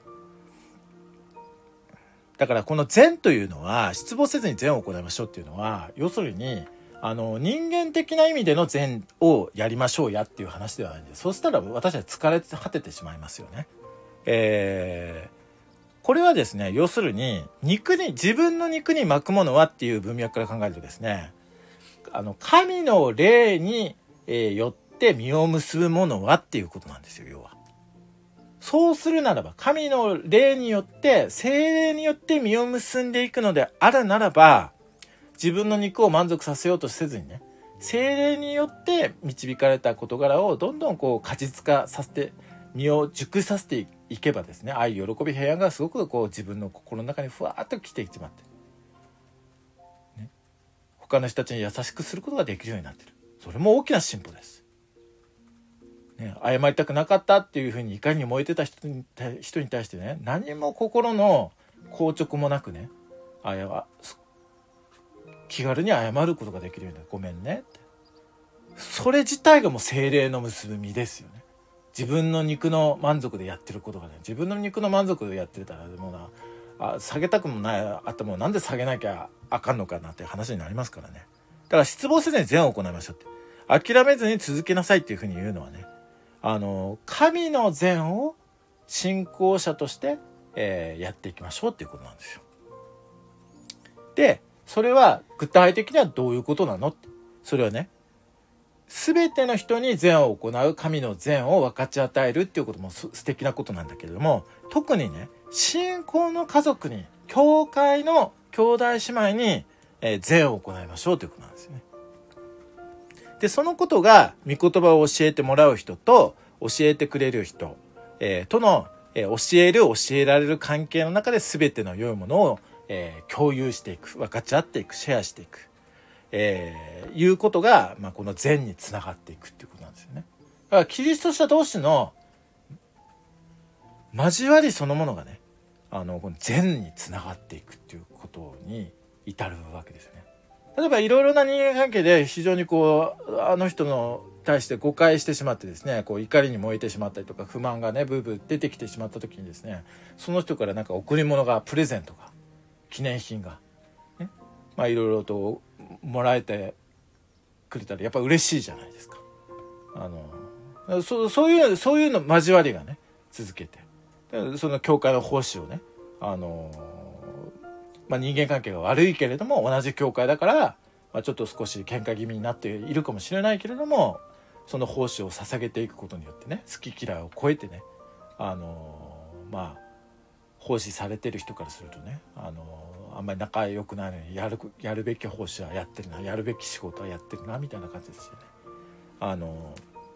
だからこの善というのは、失望せずに善を行いましょうっていうのは、要するにあの人間的な意味での善をやりましょうやっていう話ではないんです。そうしたら私は疲れ果ててしまいますよね。えー、これはですね、要するに肉に自分の肉に巻くものはっていう文脈から考えるとですね、あの神の霊に、えー、よって実を結ぶものはっていうことなんですよ。要はそうするならば、神の霊によって聖霊によって実を結んでいくのであるならば、自分の肉を満足させようとせずにね、聖霊によって導かれた事柄をどんどんこう果実化させて、身を熟させていけばですね、愛、喜び、平安がすごくこう自分の心の中にふわっと来てしまって、ね、他の人たちに優しくすることができるようになっている。それも大きな進歩です。ね、謝りたくなかったっていうふうに怒りに燃えてた人に人に対してね、何も心の硬直もなくね、あや気軽に謝ることができるようになる。ごめんねって。それ自体がもう聖霊の結び身ですよね。自分の肉の満足でやってることがね、自分の肉の満足でやってたらもうな、あ下げたくもない頭をなんで下げなきゃあかんのかなっていう話になりますからね。だから失望せずに善を行いましょうって、諦めずに続けなさいっていうふうに言うのはね、あの神の善を信仰者として、えー、やっていきましょうっていうことなんですよ。でそれは具体的にはどういうことなのって、それはね、全ての人に善を行う神の善を分かち与えるっていうことも素敵なことなんだけれども、特にね、信仰の家族に、教会の兄弟姉妹に、えー、善を行いましょうということなんですよね。でそのことが御言葉を教えてもらう人と教えてくれる人、えー、との、えー、教える教えられる関係の中で全ての良いものを、えー、共有していく、分かち合っていく、シェアしていく、えー、いうことが、まあ、この善につながっていくっていうことなんですよね。だからキリスト者同士の交わりそのものがね、あのこの善につながっていくっていうことに至るわけですよね。例えばいろいろな人間関係で非常にこうあの人の対して誤解してしまってですね、こう怒りに燃えてしまったりとか不満がねブーブー出てきてしまった時にですね、その人からなんか贈り物が、プレゼントが、記念品が、ね、まあいろいろともらえてくれたらやっぱ嬉しいじゃないですか。あの そ, そういうそういうの交わりがね続けて、その教会の奉仕をね、あのまあ、人間関係が悪いけれども同じ教会だから、まあ、ちょっと少し喧嘩気味になっているかもしれないけれども、その奉仕を捧げていくことによってね、好き嫌いを超えてね、あのまあ奉仕されてる人からするとね、あのあんまり仲良くないのにやるやるべき奉仕はやってるな、やるべき仕事はやってるなみたいな感じですよね。あの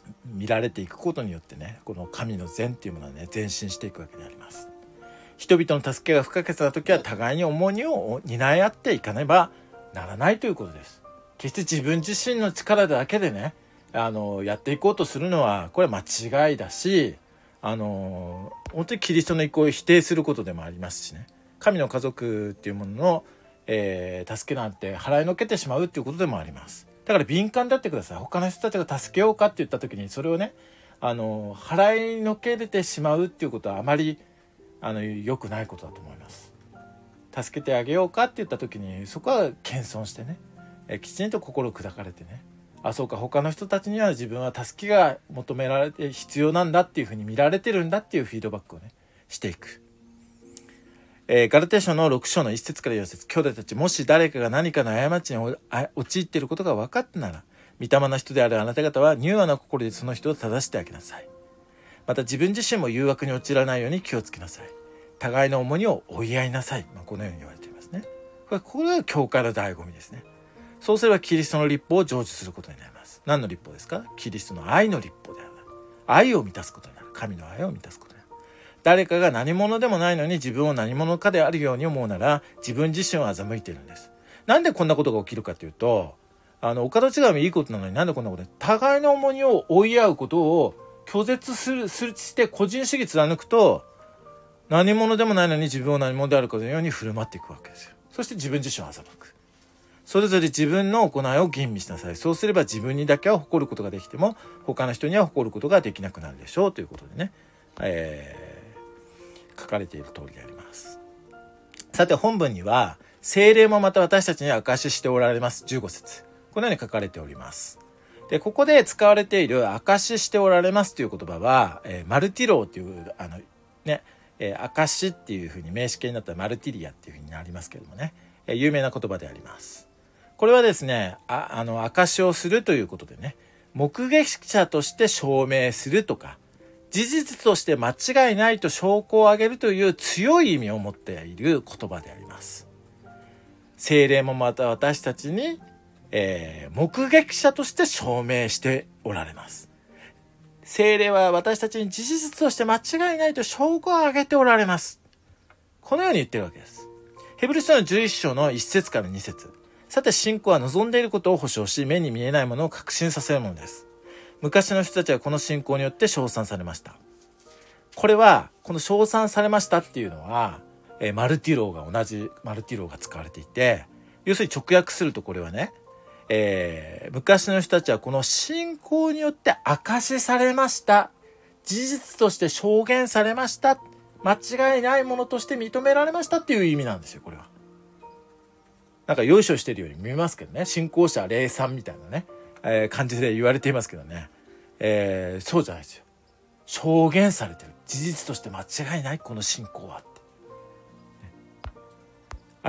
見られていくことによってね、この神の善っていうものはね前進していくわけであります。人々の助けが不可欠な時は互いに重荷を担い合っていかねばならないということです。決して自分自身の力だけでねあのやっていこうとするのはこれは間違いだし、あの本当にキリストの意向を否定することでもありますしね、神の家族っていうものの、えー、助けなんて払いのけてしまうっていうことでもあります。だから敏感であってください。他の人たちが助けようかって言った時にそれをねあの払いのけてしまうっていうことはあまりあの良くないことだと思います。助けてあげようかって言った時にそこは謙遜してね、えきちんと心砕かれてね、あそうか他の人たちには自分は助けが求められて必要なんだっていうふうに見られてるんだっていうフィードバックをねしていく。えー、ガラテヤ書のろく章のいち節からよん節、兄弟たちもし誰かが何かの過ちに陥っていることが分かったなら、御霊な人であるあなた方は柔和な心でその人を正してあげなさい。また自分自身も誘惑に陥らないように気をつけなさい。互いの重荷を追い合いなさい、まあ、このように言われていますね。これこれが教会の醍醐味ですね。そうすればキリストの律法を成就することになります。何の律法ですか？キリストの愛の律法である。愛を満たすことになる。神の愛を満たすことになる。誰かが何者でもないのに自分を何者かであるように思うなら自分自身を欺いているんです。なんでこんなことが起きるかというと、あのお門違いもいいことなのになんでこんなことで互いの重荷を追い合うことを拒絶するするして個人主義貫くと、何者でもないのに自分を何者であるかのように振る舞っていくわけですよ。そして自分自身を欺く。それぞれ自分の行いを吟味しなさい。そうすれば自分にだけは誇ることができても他の人には誇ることができなくなるでしょうということでね、えー、書かれている通りであります。さて本文には聖霊もまた私たちに証ししておられますじゅうご節、このように書かれております。でここで使われている証ししておられますという言葉は、えー、マルティローというあのね、えー、証しっていうふうに名詞形になったらマルティリアっていうふうになりますけれどもね、えー、有名な言葉であります。これはですね、あ、あの証しをするということでね、目撃者として証明するとか、事実として間違いないと証拠を挙げるという強い意味を持っている言葉であります。聖霊もまた私たちに、えー、目撃者として証明しておられます。聖霊は私たちに事実として間違いないと証拠を挙げておられます。このように言ってるわけです。ヘブル書のじゅういち章のいち節からに節。さて信仰は望んでいることを保証し、目に見えないものを確信させるものです。昔の人たちはこの信仰によって称賛されました。これはこの称賛されましたっていうのは、えー、マルティローが同じマルティローが使われていて、要するに直訳するとこれはね、えー、昔の人たちはこの信仰によって証しされました、事実として証言されました、間違いないものとして認められましたっていう意味なんですよ。これはなんかよいしょしてるように見えますけどね、信仰者霊賛みたいなね、えー、感じで言われていますけどね、えー、そうじゃないですよ。証言されてる、事実として間違いないこの信仰はって、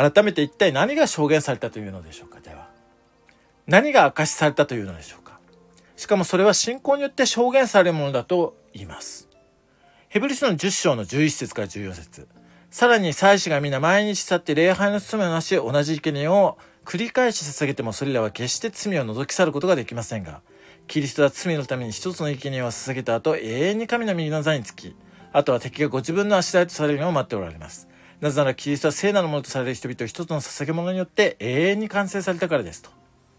ね、改めて一体何が証言されたというのでしょうか。では何が証しされたというのでしょうか。しかもそれは信仰によって証言されるものだと言います。ヘブル書のじゅっ章のじゅういち節からじゅうよん節。さらに祭司が皆毎日去って礼拝の務めをなし、同じ生贄を繰り返し捧げてもそれらは決して罪を除き去ることができませんが、キリストは罪のために一つの生贄を捧げた後、永遠に神の右の座につき、あとは敵がご自分の足台とされるのを待っておられます。なぜならキリストは聖なるものとされる人々を一つの捧げ物によって永遠に完成されたからですと。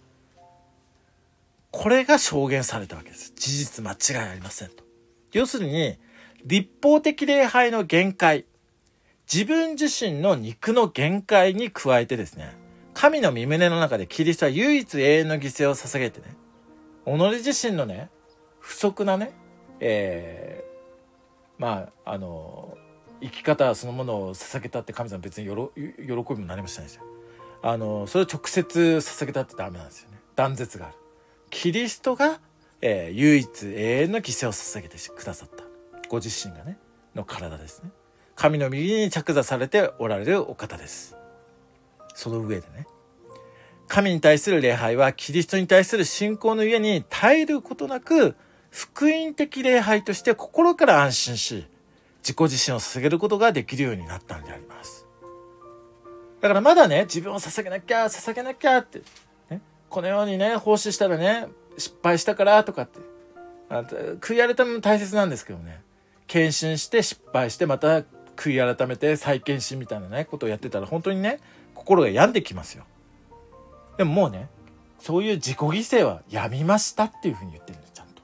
これが証言されたわけです。事実間違いありませんと。要するに立法的礼拝の限界、自分自身の肉の限界に加えてですね、神の御胸の中でキリストは唯一永遠の犠牲を捧げてね、己自身のね不足なね、えー、まああの生き方そのものを捧げたって神様別に喜びも何もしないんですよ。あのそれを直接捧げたってダメなんですよね。断絶がある。キリストが、えー、唯一永遠の犠牲を捧げてくださったご自身がねの体ですね。神の右に着座されておられるお方です。その上でね、神に対する礼拝はキリストに対する信仰のゆえに絶えることなく福音的礼拝として心から安心し、自己自身を捧げることができるようになったんであります。だからまだね、自分を捧げなきゃ捧げなきゃって、ね、このようにね奉仕したらね失敗したからとかって悔い改めも大切なんですけどね、献身して失敗してまた悔い改めて再献身みたいなねことをやってたら本当にね心が病んできますよ。でももうねそういう自己犠牲はやみましたっていうふうに言ってるんです。ちゃんと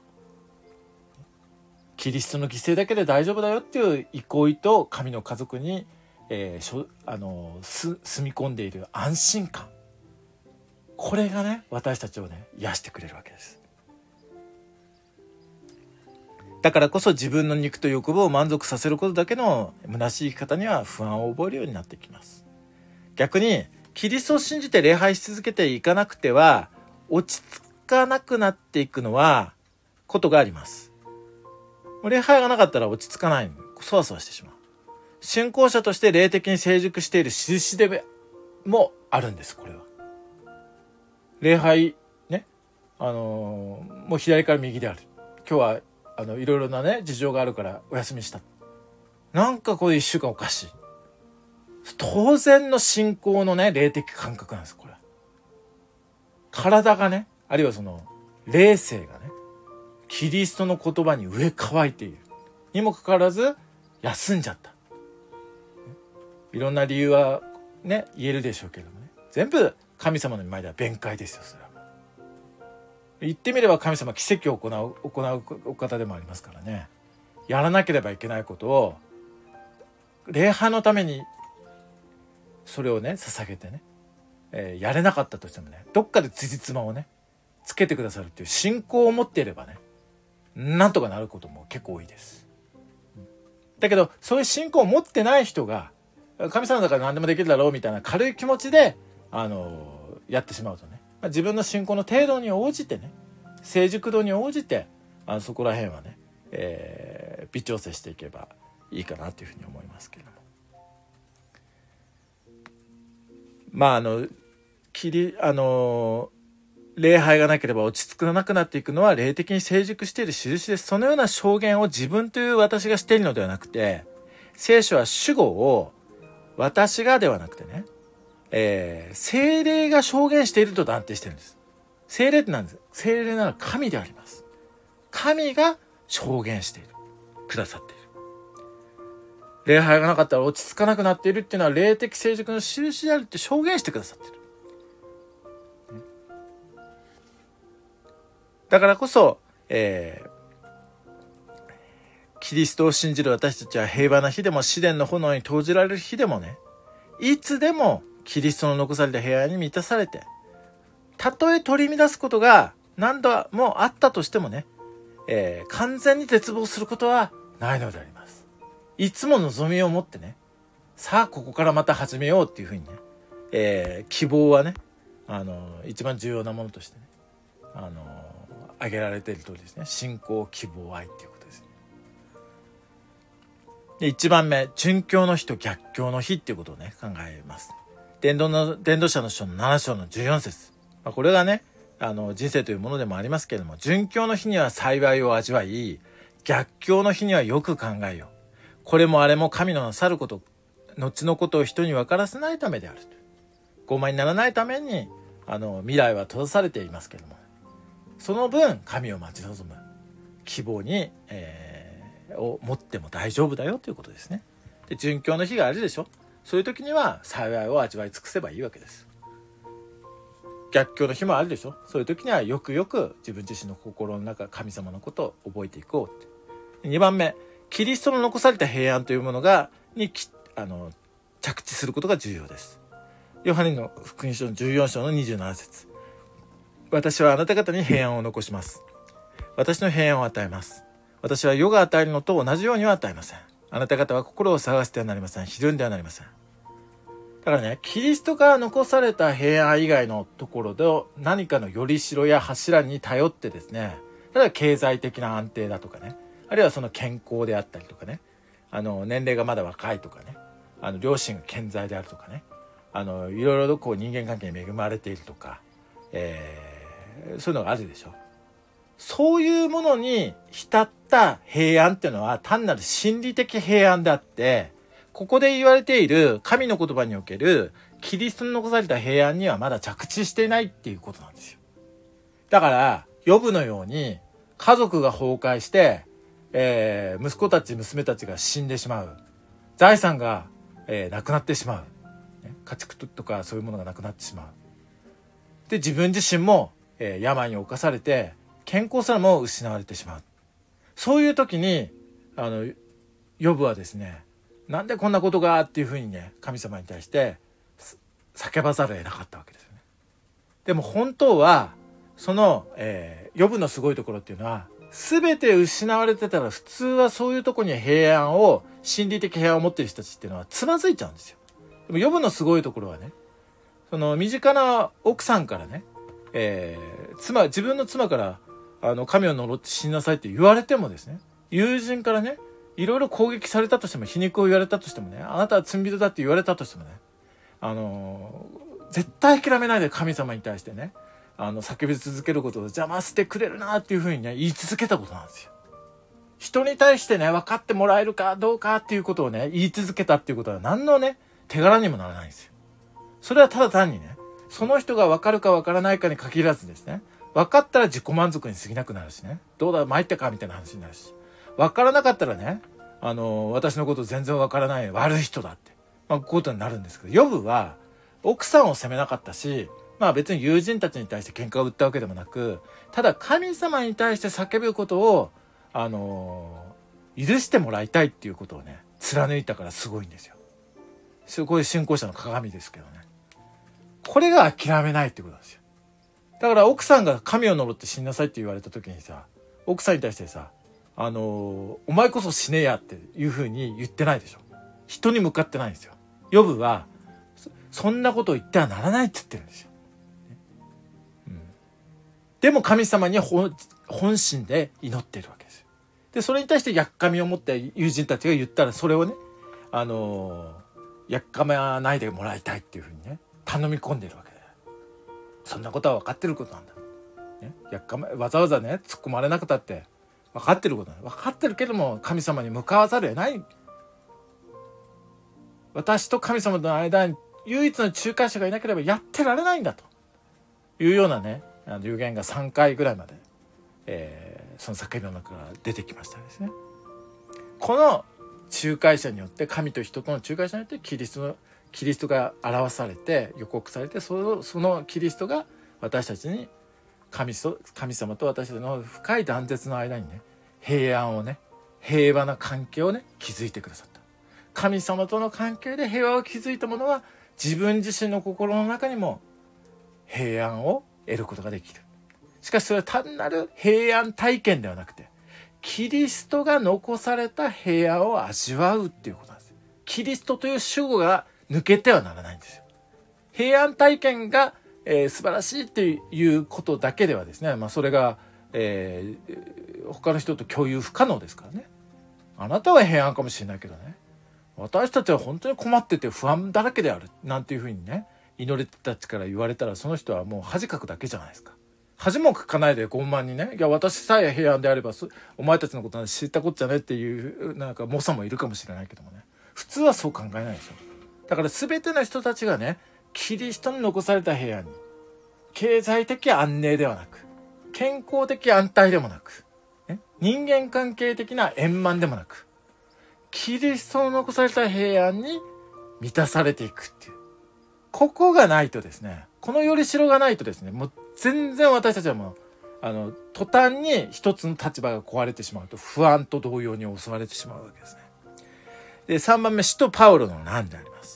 キリストの犠牲だけで大丈夫だよっていう憩いと神の家族に、えー、しょあのす住み込んでいる安心感、これがね私たちをね癒してくれるわけです。だからこそ自分の肉と欲望を満足させることだけの虚しい生き方には不安を覚えるようになってきます。逆にキリストを信じて礼拝し続けていかなくては落ち着かなくなっていくのはことがあります。礼拝がなかったら落ち着かない、そわそわしてしまう。信仰者として霊的に成熟している印でもあるんです。これは礼拝ね、あのー、もう左から右である。今日はあのいろいろなね事情があるからお休みした。なんかこれ一週間おかしい。当然の信仰のね霊的感覚なんです。これ体がね、あるいはその霊性がねキリストの言葉に植え替えているにもかかわらず休んじゃった。いろんな理由はね言えるでしょうけどもね、全部神様の前では弁解ですよ。それは言ってみれば神様奇跡を行う行うお方でもありますからね。やらなければいけないことを礼拝のためにそれをね捧げてね、えー、やれなかったとしてもねどっかで辻褄をねつけてくださるっていう信仰を持っていればねなんとかなることも結構多いです。だけどそういう信仰を持ってない人が神様だから何でもできるだろうみたいな軽い気持ちであのー、やってしまうとね、まあ、自分の信仰の程度に応じてね成熟度に応じてあのそこら辺はね、えー、微調整していけばいいかなというふうに思いますけれども、まああのきりあの礼拝がなければ落ち着かなくなっていくのは霊的に成熟している印です。そのような証言を自分という私がしているのではなくて、聖書は主語を私がではなくてね、えー、聖霊が証言していると断定しているんです。聖霊って何ですか？聖霊なら神であります。神が証言している、くださっている。礼拝がなかったら落ち着かなくなっているっていうのは霊的成熟の印であるって証言してくださっている。だからこそ、えー、キリストを信じる私たちは平和な日でも試練の炎に投じられる日でもね、いつでもキリストの残された平安に満たされて、たとえ取り乱すことが何度もあったとしてもね、えー、完全に絶望することはないのであります。いつも望みを持ってね、さあここからまた始めようっていうふうにね、えー、希望はね、あの一番重要なものとしてね、あの挙げられている通りですね。信仰、希望、愛っていうことですね。で、一番目、殉教の日と逆境の日っていうことをね、考えます。伝道の、伝道者の書のなな章のじゅうよん節。まあ、これがね、あの、人生というものでもありますけれども、殉教の日には幸いを味わい、逆境の日にはよく考えよう。これもあれも神のなさること、後のことを人に分からせないためである。傲慢にならないために、あの、未来は閉ざされていますけれども、その分神を待ち望む希望に、えー、を持っても大丈夫だよということですね。で、殉教の日があるでしょ。そういう時には幸いを味わい尽くせばいいわけです。逆境の日もあるでしょ。そういう時にはよくよく自分自身の心の中、神様のことを覚えていこうって。にばんめ、キリストの残された平安というものがにあの着地することが重要です。ヨハネの福音書のじゅうよん章のにじゅうなな節。私はあなた方に平安を残します。私の平安を与えます。私は世が与えるのと同じようには与えません。あなた方は心を探してはなりません。ひるんではなりません。だからね、キリストから残された平安以外のところで何かのよりしろや柱に頼ってですね、例えば経済的な安定だとかね、あるいはその健康であったりとかね、あの年齢がまだ若いとかね、あの両親が健在であるとかね、あのいろいろとこう人間関係に恵まれているとか、えーそういうのがあるでしょ。そういうものに浸った平安っていうのは単なる心理的平安であって、ここで言われている神の言葉におけるキリストに残された平安にはまだ着地していないっていうことなんですよ。だからヨブのように家族が崩壊して、えー、息子たち娘たちが死んでしまう、財産が、えー、なくなってしまう、ね、家畜とかそういうものがなくなってしまう。で自分自身も、えー、病に侵されて健康すらも失われてしまう。そういう時にあのヨブはですね、なんでこんなことがっていうふうにね、神様に対して叫ばざるを得なかったわけですよね。でも本当はその、えー、ヨブのすごいところっていうのは、全て失われてたら普通はそういうところに平安を、心理的平安を持っている人たちっていうのはつまずいちゃうんですよ。でもヨブのすごいところはね、その身近な奥さんからね、えー、妻自分の妻からあの神を呪って死になさいって言われてもですね、友人からねいろいろ攻撃されたとしても、皮肉を言われたとしてもね、あなたは罪人だって言われたとしてもね、あのー、絶対諦めないで神様に対してね、あの叫び続けることを邪魔してくれるなっていうふうにね言い続けたことなんですよ。人に対してね分かってもらえるかどうかっていうことをね言い続けたっていうことは何のね手柄にもならないんですよ。それはただ単にね、その人が分かるか分からないかに限らずですね、分かったら自己満足に過ぎなくなるしね、どうだ参ったかみたいな話になるし、分からなかったらね、あの私のこと全然分からない悪い人だって、まあ、こういうことになるんですけど、ヨブは奥さんを責めなかったし、まあ別に友人たちに対して喧嘩を売ったわけでもなく、ただ神様に対して叫ぶことをあの許してもらいたいっていうことをね貫いたからすごいんですよ。すごい信仰者の鏡ですけどね。これが諦めないってことなんですよ。だから奥さんが神を呪って死になさいって言われた時にさ、奥さんに対してさ、あのー、お前こそ死ねやっていう風に言ってないでしょ。人に向かってないんですよ。ヨブは そ, そんなことを言ってはならないって言ってるんですよ、うん、でも神様に本心で祈っているわけですよ。でそれに対してやっかみを持って友人たちが言ったら、それをね、あのー、やっかまないでもらいたいっていう風にね頼み込んでいるわけで、そんなことは分かってることなんだ、ね、やっかまわざわざね突っ込まれなくたって分かってることなんだ。分かってるけども神様に向かわざるを得ない。私と神様との間に唯一の仲介者がいなければやってられないんだというようなね予言がさんかいぐらいまで、えー、その叫びの中から出てきましたですね。この仲介者によって、神と人との仲介者によってキリストのキリストが表されて予告されて、その、そのキリストが私たちに 神, 神様と私たちの深い断絶の間にね平安をね平和な関係をね築いてくださった。神様との関係で平和を築いた者は自分自身の心の中にも平安を得ることができる。しかしそれは単なる平安体験ではなくて、キリストが残された平安を味わうっていうことなんです。キリストという主語が抜けてはならないんですよ。平安体験が、えー、素晴らしいっていうことだけではですね、まあ、それが、えー、他の人と共有不可能ですからね。あなたは平安かもしれないけどね、私たちは本当に困ってて不安だらけであるなんていうふうにね祈りたちから言われたら、その人はもう恥かくだけじゃないですか。恥もかかないで傲慢にね、いや私さえ平安であればお前たちのことなんて知ったことじゃねっていうなんか猛者もいるかもしれないけどもね、普通はそう考えないでしょ。だから全ての人たちがねキリストに残された平安に、経済的安寧ではなく、健康的安泰でもなく、ね、人間関係的な円満でもなく、キリストの残された平安に満たされていくっていう、ここがないとですね、このよりしろがないとですね、もう全然私たちはもうあの途端に一つの立場が壊れてしまうと不安と同様に襲われてしまうわけですね。でさんばんめ、使徒パウロの難であります。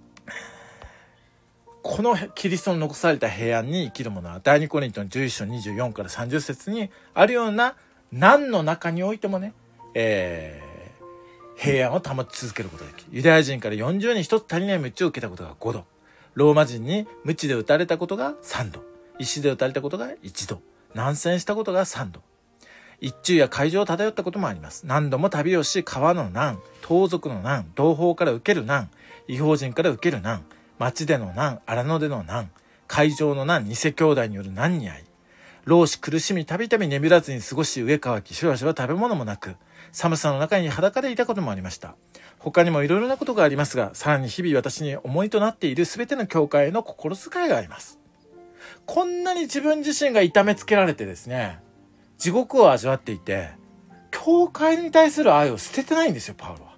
このキリストの残された平安に生きる者は第二コリントのじゅういっ章にじゅうよんからさんじゅっ節にあるような難の中においてもね、えー、平安を保ち続けることができる。ユダヤ人からよんじゅうにん一つ足りない鞭を受けたことがごど、ローマ人に鞭で打たれたことがさんど、石で打たれたことがいちど、難戦したことがさんど、一昼や海上を漂ったこともあります。何度も旅をし、川の難、盗賊の難、同胞から受ける難、異邦人から受ける難、町での難、荒野での難、海上の難、偽兄弟による難に遭い、老死苦しみ、たびたび眠らずに過ごし、飢え渇き、しばしば食べ物もなく、寒さの中に裸でいたこともありました。他にもいろいろなことがありますが、さらに日々私に重荷となっているすべての教会への心遣いがあります。こんなに自分自身が痛めつけられてですね、 地獄を味わっていて、教会に対する愛を捨ててないんですよ、パウロは。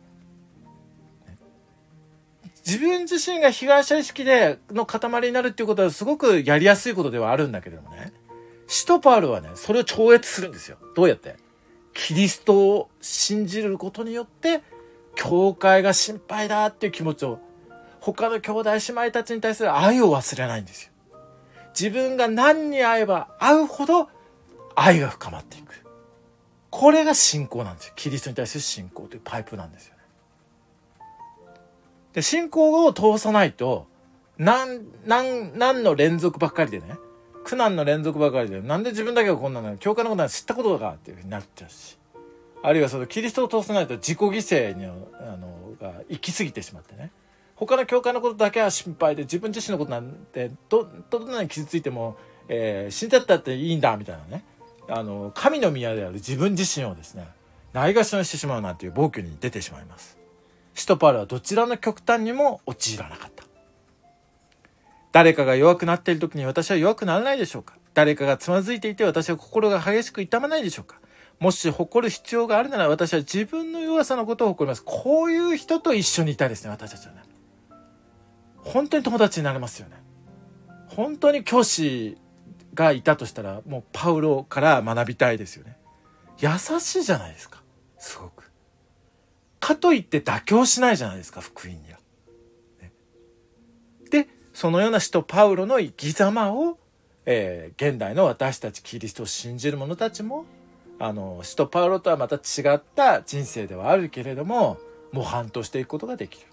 自分自身が被害者意識での塊になるっていうことはすごくやりやすいことではあるんだけれどもね、使徒パウロはね、それを超越するんですよ。どうやって？キリストを信じることによって、教会が心配だっていう気持ちを、他の兄弟姉妹たちに対する愛を忘れないんですよ。自分が何に会えば会うほど愛が深まっていく。これが信仰なんですよ。キリストに対する信仰というパイプなんですよね。で、信仰を通さないと、何、何、何の連続ばっかりでね、苦難の連続ばかりで、なんで自分だけがこんなの、教会のことは知ったことかっていうふうになっちゃうし、あるいはそのキリストを通さないと自己犠牲に、あの、が行き過ぎてしまってね、他の教会のことだけは心配で、自分自身のことなんて、ど、どんなに傷ついても、えー、死んじゃったっていいんだ、みたいなね、あの、神の宮である自分自身をですね、ないがしろにしてしまうなんていう暴挙に出てしまいます。使徒パウロはどちらの極端にも陥らなかった。誰かが弱くなっている時に私は弱くならないでしょうか。誰かがつまずいていて私は心が激しく痛まないでしょうか。もし誇る必要があるなら私は自分の弱さのことを誇ります。こういう人と一緒にいたいですね、私たちはね。本当に友達になれますよね。本当に教師がいたとしたらもうパウロから学びたいですよね。優しいじゃないですか、すごく。かといって妥協しないじゃないですか、福音には。ね、で、そのような使徒パウロの生き様を、えー、現代の私たちキリストを信じる者たちも、あの、使徒パウロとはまた違った人生ではあるけれども、模範としていくことができる。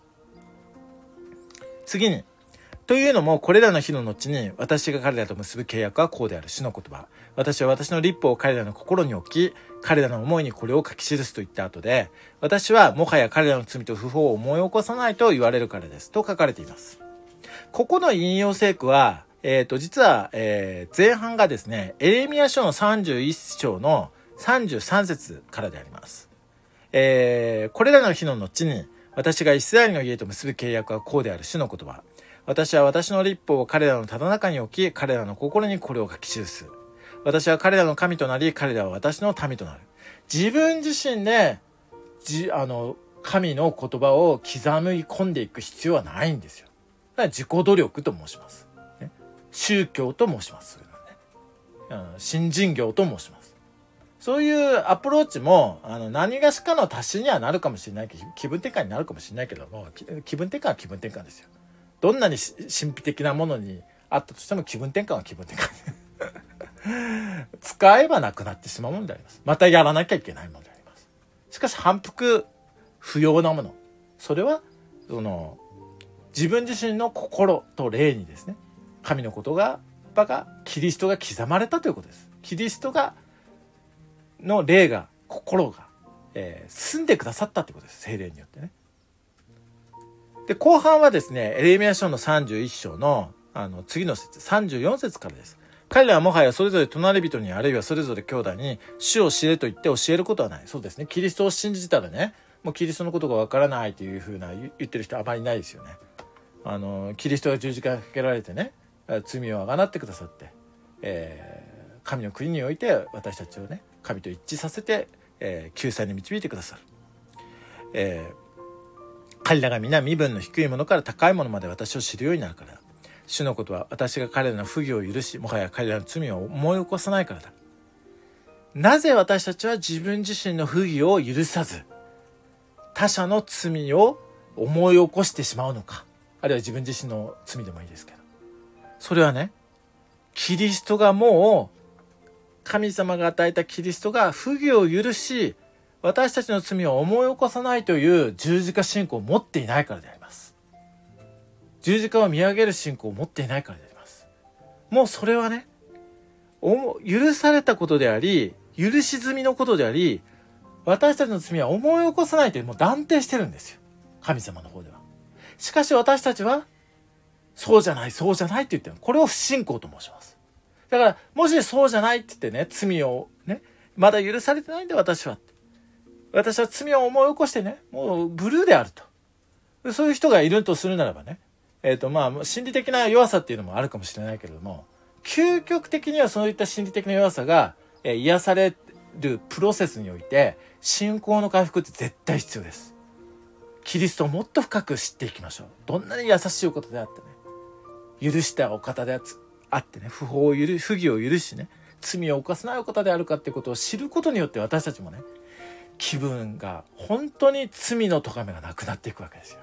次に、というのも、これらの日の後に、私が彼らと結ぶ契約はこうである。主の言葉。私は私の立法を彼らの心に置き、彼らの思いにこれを書き記すと言った後で、私はもはや彼らの罪と不法を思い起こさないと言われるからです。と書かれています。ここの引用聖句は、えっと、実は、えー、前半がですね、エレミヤ書のさんじゅういっ章のさんじゅうさん節からであります。えー、これらの日の後に、私がイスラエルの家と結ぶ契約はこうである。主の言葉。私は私の立法を彼らのただ中に置き、彼らの心にこれを書き記す。私は彼らの神となり、彼らは私の民となる。自分自身で、じ、あの、神の言葉を刻み込んでいく必要はないんですよ。だから自己努力と申します。ね、宗教と申します。それはね、うん。信心業と申します。そういうアプローチも、あの、何がしかの足しにはなるかもしれないけど、気分転換になるかもしれないけども、気分転換は気分転換ですよ。どんなに神秘的なものにあったとしても気分転換は気分転換。使えばなくなってしまうものであります。またやらなきゃいけないものであります。しかし反復不要なもの。それは、その、自分自身の心と霊にですね、神のことが、ばが、キリストが刻まれたということです。キリストが、の霊が、心が、えー、住んでくださったということです。聖霊によってね。で、後半はですね、エレミヤ書のさんじゅういっ章の、あの、次の節、さんじゅうよん節からです。彼らはもはやそれぞれ隣人に、あるいはそれぞれ兄弟に、主を知れと言って教えることはない。そうですね。キリストを信じたらね、もうキリストのことがわからないというふうな言ってる人はあまりないですよね。あの、キリストが十字架にかけられてね、罪をあがなってくださって、えー、神の国において私たちをね、神と一致させて、えー、救済に導いてくださる。えー彼らが皆身分の低いものから高いものまで私を知るようになるからだ。主のことは私が彼らの不義を許し、もはや彼らの罪を思い起こさないからだ。なぜ私たちは自分自身の不義を許さず、他者の罪を思い起こしてしまうのか。あるいは自分自身の罪でもいいですけど。それはね、キリストがもう、神様が与えたキリストが不義を許し、私たちの罪を思い起こさないという十字架信仰を持っていないからであります。十字架を見上げる信仰を持っていないからであります。もうそれはね、許されたことであり、許し済みのことであり、私たちの罪は思い起こさないというもう断定してるんですよ。神様の方では。しかし私たちは、そうじゃない、そうじゃないって言ってる。これを不信仰と申します。だから、もしそうじゃないって言ってね、罪をね、まだ許されてないんで私は。私は罪を思い起こしてね、もうブルーであると。そういう人がいるとするならばね、えっとまあ、心理的な弱さっていうのもあるかもしれないけれども、究極的にはそういった心理的な弱さがえー、癒されるプロセスにおいて信仰の回復って絶対必要です。キリストをもっと深く知っていきましょう。どんなに優しいお方であってね、許したお方であってね、不法を許不義を許しね、罪を犯さないお方であるかってことを知ることによって、私たちもね、気分が本当に罪の咎めがなくなっていくわけですよ。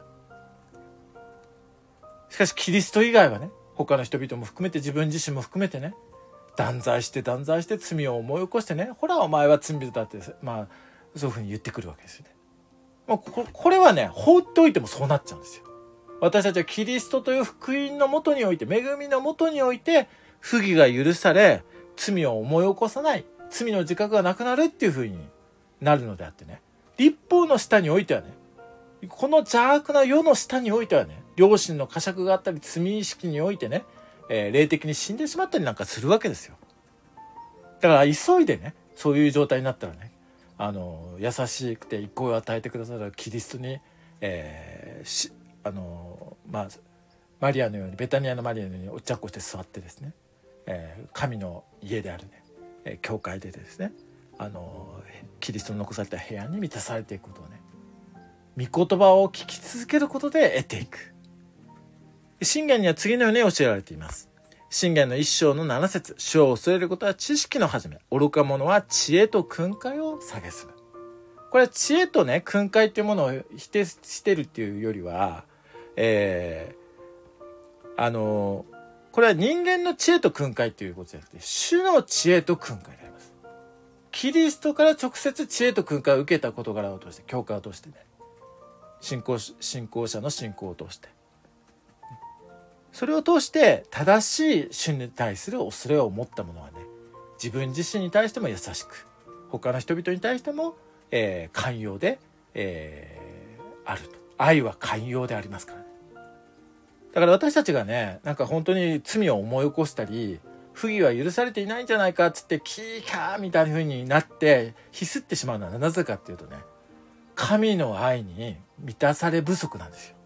しかしキリスト以外はね、他の人々も含めて自分自身も含めてね、断罪して断罪して罪を思い起こしてね、ほらお前は罪人だって、まあそういうふうに言ってくるわけですよね。もう こ, これはね、放っておいてもそうなっちゃうんですよ。私たちはキリストという福音のもとにおいて、恵みのもとにおいて不義が許され、罪を思い起こさない、罪の自覚がなくなるっていうふうになるのであってね、律法の下においてはね、この邪悪な世の下においてはね、良心の呵責があったり、罪意識においてね、えー、霊的に死んでしまったりなんかするわけですよ。だから急いでね、そういう状態になったらね、あの優しくて一行を与えてくださるキリストに、えー、しあのまあマリアのように、ベタニアのマリアのようにおっちゃっこして座ってですね、えー、神の家であるね、えー、教会でですね、あのキリストの残された部屋に満たされていくことをね、御言葉を聞き続けることで得ていく。箴言には次のように教えられています。箴言の一章の七節、主を恐れることは知識の始め、愚か者は知恵と訓戒を蔑む。これは知恵とね、訓戒っていうものを否定してるっていうよりは、えー、あのこれは人間の知恵と訓戒っていうことじゃなくて、主の知恵と訓戒であります。キリストから直接知恵と訓戒を受けた事柄を通して、教会を通してね、信仰信仰者の信仰を通して、それを通して正しい主に対する恐れを持った者はね、自分自身に対しても優しく、他の人々に対しても、えー、寛容で、えー、あると。愛は寛容でありますからね。だから私たちがね、なんか本当に罪を思い起こしたり、不義は許されていないんじゃないかっつってキーカーみたいな風になってひすってしまうのはなぜかっていうとね、神の愛に満たされ不足なんですよ。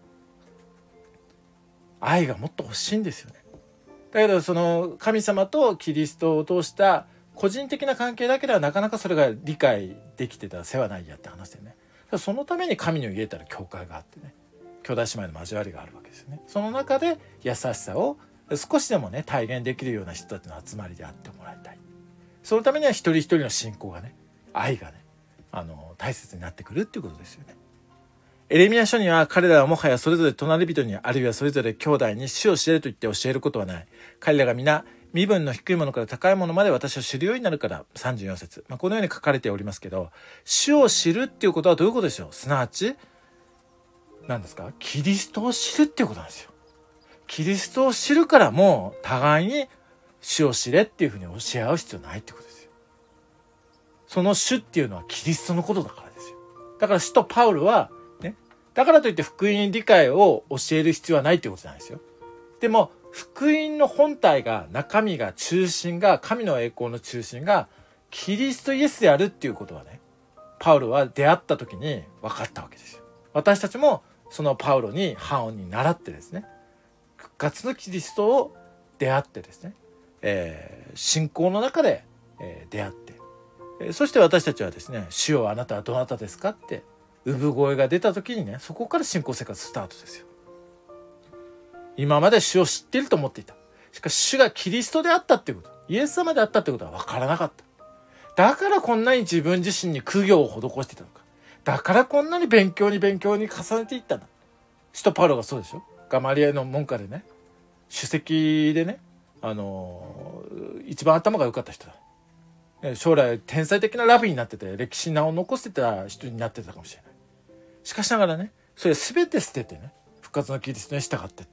愛がもっと欲しいんですよね。だけどその神様とキリストを通した個人的な関係だけではなかなかそれが理解できてたら世話ないやって話でね。そのために神の家たら教会があってね、兄弟姉妹の交わりがあるわけですよね。その中で優しさを少しでもね体現できるような人たちの集まりであってもらいたい。そのためには一人一人の信仰がね、愛がね、あの大切になってくるっていうことですよね。エレミヤ書には、彼らはもはやそれぞれ隣人に、あるいはそれぞれ兄弟に主を知れと言って教えることはない。彼らが皆身分の低いものから高いものまで私を知るようになるから。さんじゅうよん節、まあ、このように書かれておりますけど、主を知るっていうことはどういうことでしょう。すなわち何ですか、キリストを知るっていうことなんですよ。キリストを知るから、もう互いに主を知れっていうふうに教え合う必要ないってことですよ。その主っていうのはキリストのことだからですよ。だから使徒パウロはね、だからといって福音理解を教える必要はないってことじゃないですよ。でも福音の本体が、中身が、中心が、神の栄光の中心がキリストイエスであるっていうことはね、パウロは出会った時に分かったわけですよ。私たちもそのパウロに範に倣ってですね、復活のキリストを出会ってですね、えー、信仰の中で、えー、出会って、えー、そして私たちはですね、主よあなたはどなたですかって産声が出た時にね、そこから信仰生活スタートですよ。今まで主を知っていると思っていた。しかし主がキリストであったっていうこと、イエス様であったってことは分からなかった。だからこんなに自分自身に苦行を施していたのか。だからこんなに勉強に勉強に重ねていったんだ。使徒パウロがそうでしょ。ガマリエの門下でね、首席でね、あのー、一番頭が良かった人だ。将来天才的なラビーになってて、歴史に名を残してた人になってたかもしれない。しかしながらね、それ全て捨ててね、復活のキリストに従っていった。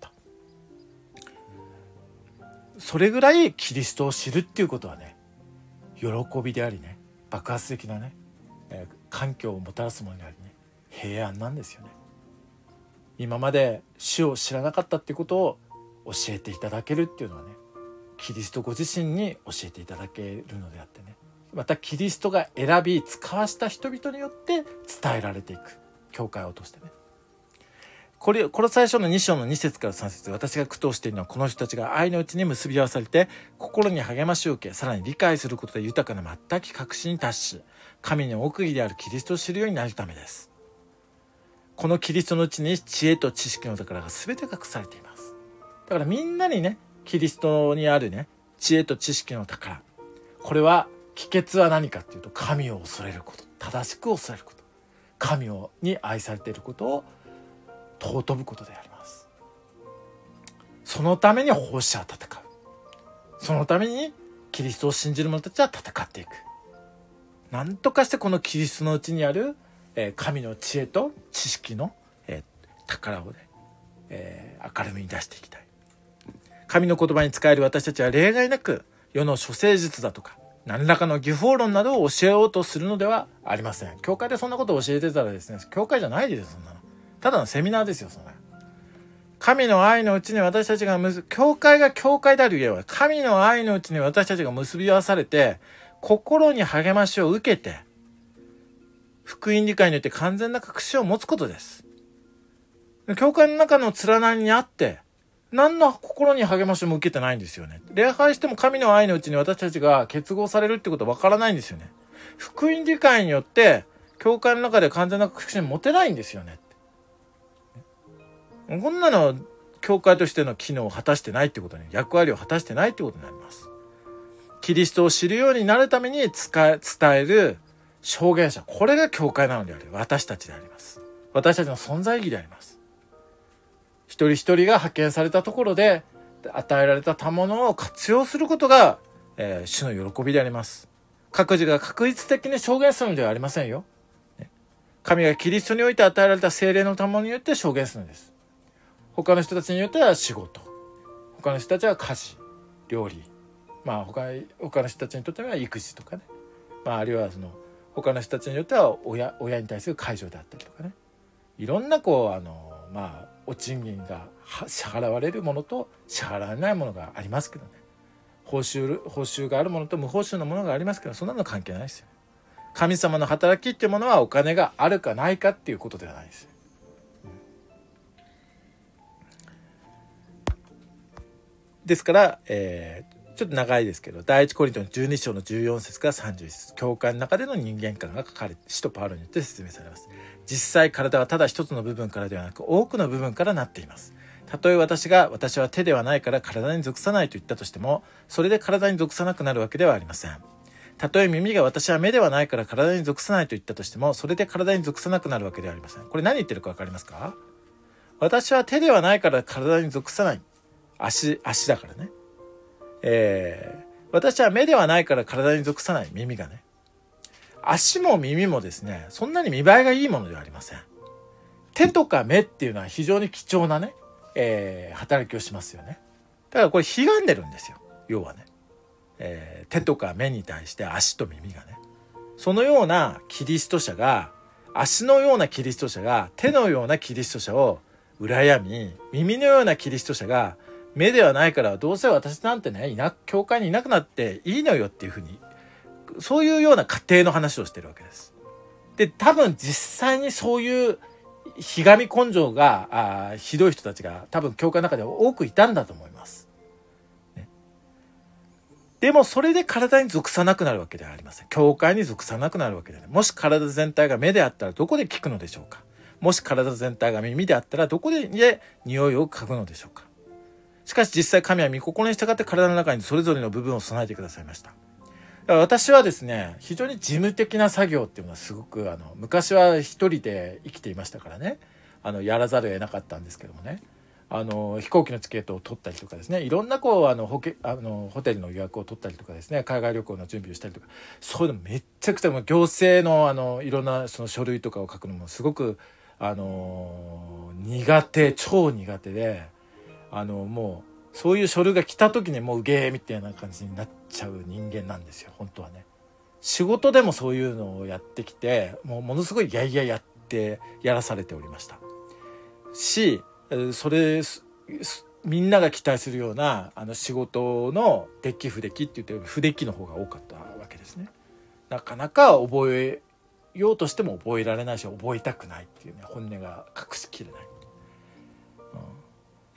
それぐらいキリストを知るっていうことはね、喜びでありね、爆発的なね、えー、環境をもたらすものでありね、平安なんですよね。今まで主を知らなかったっていうことを教えていただけるっていうのはね、キリストご自身に教えていただけるのであってね、またキリストが選び使わした人々によって伝えられていく、教会を通してね。 これ、この最初のに章のに節からさん節、私が苦闘しているのはこの人たちが愛のうちに結び合わされて、心に励ましを受け、さらに理解することで豊かな全く確信に達し、神の奥義であるキリストを知るようになるためです。このキリストのうちに知恵と知識の宝が全て隠されています。だからみんなにね、キリストにあるね、知恵と知識の宝。これは、帰結は何かっていうと、神を恐れること。正しく恐れること。神をに愛されていることを尊ぶことであります。そのために奉仕は戦う。そのためにキリストを信じる者たちは戦っていく。何とかしてこのキリストのうちにある、えー、神の知恵と知識の、えー、宝をね、えー、明るみに出していきたい。神の言葉に使える私たちは例外なく世の処世術だとか何らかの技法論などを教えようとするのではありません。教会でそんなことを教えてたらですね、教会じゃないですよ、そんなの。ただのセミナーですよ、そんな。神の愛のうちに私たちが結、教会が教会である家は、神の愛のうちに私たちが結び合わされて、心に励ましを受けて、福音理解によって完全な確信を持つことです。教会の中の連なりにあって、何の心に励ましも受けてないんですよね。礼拝しても神の愛のうちに私たちが結合されるってことは分からないんですよね。福音理解によって、教会の中で完全な確信持てないんですよね。こんなの教会としての機能を果たしてないってことに、役割を果たしてないってことになります。キリストを知るようになるために使え、伝える証言者。これが教会なのである。私たちであります。私たちの存在意義であります。一人一人が派遣されたところで与えられた賜物を活用することが、えー、主の喜びであります。各自が確実的に証言するのではありませんよ。神がキリストにおいて与えられた聖霊の賜物によって証言するんです。他の人たちによっては仕事、他の人たちは家事、料理、まあ 他, 他の人たちにとっては育児とかね、まあ、あるいはその他の人たちによっては 親, 親に対する介助であったりとかね、いろんなこうあのまあお賃金が支払われるものと支払われないものがありますけどね、報酬報酬があるものと無報酬のものがありますけど、そんなの関係ないですよ。神様の働きっていうものはお金があるかないかっていうことではないですよ。ですから、えー、ちょっと長いですけど、第一コリントのじゅうに章のじゅうよん節からさんじゅう節、教会の中での人間観が書かれて、使徒パウロによって説明されます。実際体はただ一つの部分からではなく多くの部分からなっています。たとえ私が私は手ではないから体に属さないと言ったとしても、それで体に属さなくなるわけではありません。たとえ耳が私は目ではないから体に属さないと言ったとしても、それで体に属さなくなるわけではありません。これ何言ってるか分かりますか？私は手ではないから体に属さない。足、足だからね。えー、私は目ではないから体に属さない。耳がね。足も耳もですね、そんなに見栄えがいいものではありません。手とか目っていうのは非常に貴重なね、えー、働きをしますよね。だからこれ歪んでるんですよ。要はね。えー、手とか目に対して足と耳がね。そのようなキリスト者が、足のようなキリスト者が手のようなキリスト者を羨み、耳のようなキリスト者が目ではないからどうせ私なんてね、いな、教会にいなくなっていいのよっていうふうに、そういうような過程の話をしてるわけです。で、多分実際にそういうひがみ根性があひどい人たちが多分教会の中では多くいたんだと思います。ね、でもそれで体に属さなくなるわけではありません。教会に属さなくなるわけではない。もし体全体が目であったらどこで聞くのでしょうか。もし体全体が耳であったらどこで匂いを嗅ぐのでしょうか。しかし実際神は御心に従って体の中にそれぞれの部分を備えてくださいました。だから私はですね、非常に事務的な作業っていうのはすごくあの昔は一人で生きていましたからね、あのやらざるを得なかったんですけどもね、あの飛行機のチケットを取ったりとかですね、いろんなこうあのホケあのホテルの予約を取ったりとかですね、海外旅行の準備をしたりとか、そういうのめっちゃくちゃもう行政のあのいろんなその書類とかを書くのもすごくあの苦手、超苦手で、あのもうそういう書類が来た時にもううげーみたいな感じになっちゃう人間なんですよ、本当はね。仕事でもそういうのをやってきて、もうものすごいやいややってやらされておりましたし、それみんなが期待するようなあの仕事のデッキ不デッキって言って不デッキの方が多かったわけですね。なかなか覚えようとしても覚えられないし、覚えたくないっていうね、本音が隠しきれない。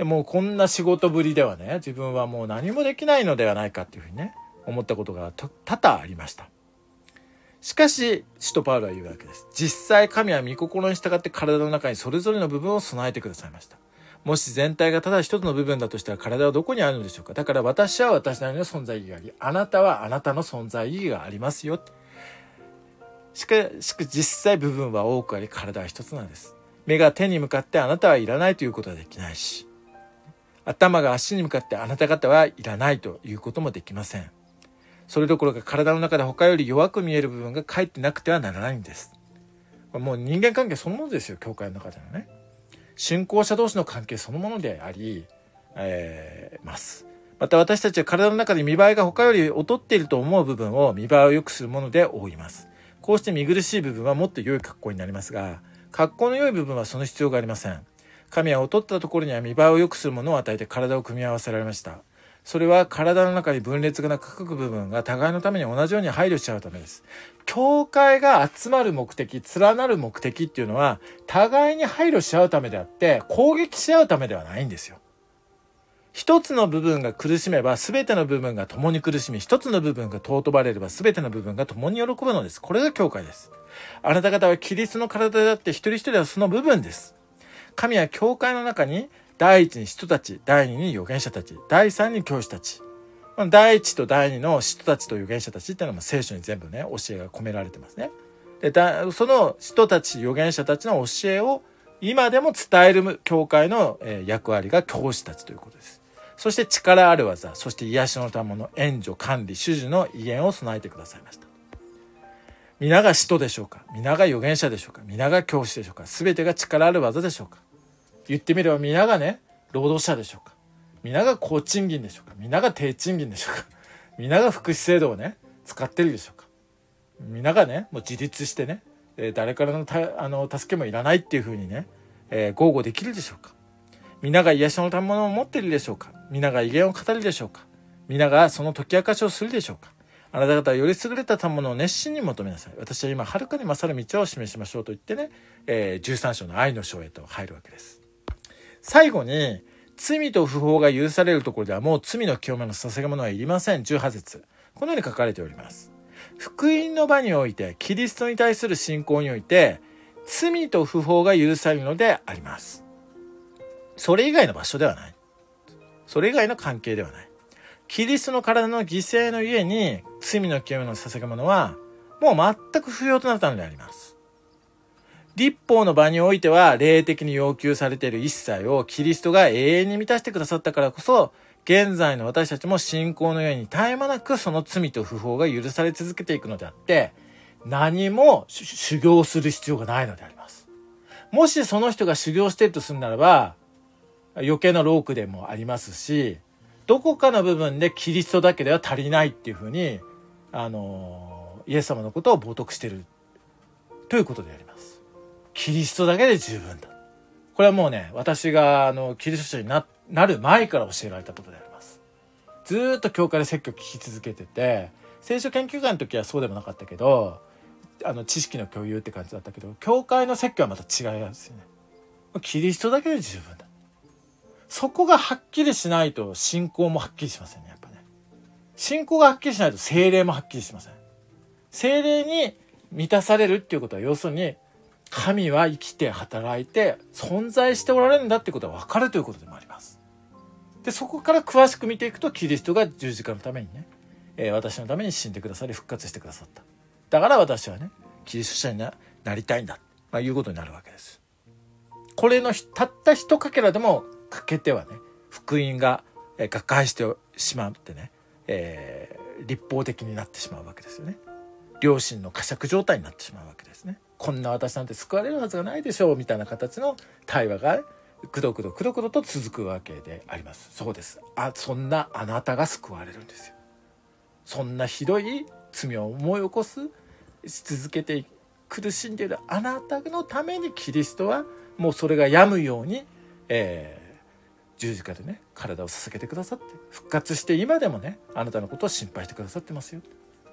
でもうこんな仕事ぶりではね、自分はもう何もできないのではないかっていうふうにね、思ったことが多々ありました。しかし使徒パウロは言うわけです。実際神は御心に従って体の中にそれぞれの部分を備えてくださいました。もし全体がただ一つの部分だとしたら体はどこにあるのでしょうか。だから私は私なりの存在意義があり、あなたはあなたの存在意義がありますよ。しかし実際部分は多くあり、体は一つなんです。目が手に向かってあなたはいらないということはできないし、頭が足に向かってあなた方はいらないということもできません。それどころか体の中で他より弱く見える部分がかえってなくてはならないんです。もう人間関係そのものですよ、教会の中でのね。信仰者同士の関係そのものであり、えー、ます。また私たちは体の中で見栄えが他より劣っていると思う部分を見栄えを良くするもので覆います。こうして見苦しい部分はもっと良い格好になりますが、格好の良い部分はその必要がありません。神は劣ったところには見栄えを良くするものを与えて体を組み合わせられました。それは体の中に分裂がなく各部分が互いのために同じように配慮しちゃうためです。教会が集まる目的、連なる目的っていうのは互いに配慮し合うためであって攻撃し合うためではないんですよ。一つの部分が苦しめば全ての部分が共に苦しみ、一つの部分が尊ばれれば全ての部分が共に喜ぶのです。これが教会です。あなた方はキリストの体であって一人一人はその部分です。神は教会の中に第一に使徒たち、第二に預言者たち、第三に教師たち。第一と第二の使徒たちと預言者たちっていうのも聖書に全部ね、教えが込められてますね。で、だその使徒たち、預言者たちの教えを今でも伝える教会の役割が教師たちということです。そして力ある技、そして癒しの賜物、援助、管理、主事の威厳を備えてくださいました。皆が使徒でしょうか、皆が預言者でしょうか、皆が教師でしょうか、すべてが力ある技でしょうか。言ってみれば皆がね、労働者でしょうか、皆が高賃金でしょうか、皆が低賃金でしょうか、皆が福祉制度をね使ってるでしょうか、皆がねもう自立してね、えー、誰からのたあの助けもいらないっていう風にね、えー、豪語できるでしょうか。皆が癒しの賜物を持っているでしょうか。皆が威厳を語るでしょうか。皆がその解き明かしをするでしょうか。あなた方はより優れた賜物を熱心に求めなさい。私は今はるかに勝る道を示しましょうと言ってね、えー、じゅうさん章の愛の章へと入るわけです。最後に罪と不法が許されるところではもう罪の清めの捧げ物はいりません。じゅうはち節、このように書かれております。福音の場においてキリストに対する信仰において罪と不法が許されるのであります。それ以外の場所ではない。それ以外の関係ではない。キリストの体の犠牲のゆえに罪の清めの捧げ物はもう全く不要となったのであります。立法の場においては霊的に要求されている一切をキリストが永遠に満たしてくださったからこそ、現在の私たちも信仰のように絶え間なくその罪と不法が許され続けていくのであって、何も修行する必要がないのであります。もしその人が修行しているとするならば余計な労苦でもありますし、どこかの部分でキリストだけでは足りないっていうふうにあのイエス様のことを冒涜しているということであります。キリストだけで十分だ。これはもうね、私があのキリスト者に な, なる前から教えられたことであります。ずーっと教会で説教を聞き続けてて、聖書研究会の時はそうでもなかったけど、あの知識の共有って感じだったけど、教会の説教はまた違いなんですよね。キリストだけで十分だ。そこがはっきりしないと信仰もはっきりしませんね。やっぱね、信仰がはっきりしないと聖霊もはっきりしません。聖霊に満たされるっていうことは、要するに神は生きて働いて存在しておられるんだってことが分かるということでもあります。で、そこから詳しく見ていくと、キリストが十字架のためにね、えー、私のために死んでくださり復活してくださった。だから私はね、キリスト者に な, なりたいんだ、まあ、いうことになるわけです。これのたった一かけらでも欠けてはね、福音が瓦解してしまってね、えー、立法的になってしまうわけですよね。良心の呵責状態になってしまうわけですね。こんな私なんて救われるはずがないでしょうみたいな形の対話がくどくどくどくどと続くわけであります。そうです。あ、そんなあなたが救われるんですよ。そんなひどい罪を思い起こすし続けて苦しんでいるあなたのために、キリストはもうそれが病むように、えー、十字架でね体を捧げてくださって、復活して今でもねあなたのことを心配してくださってますよ。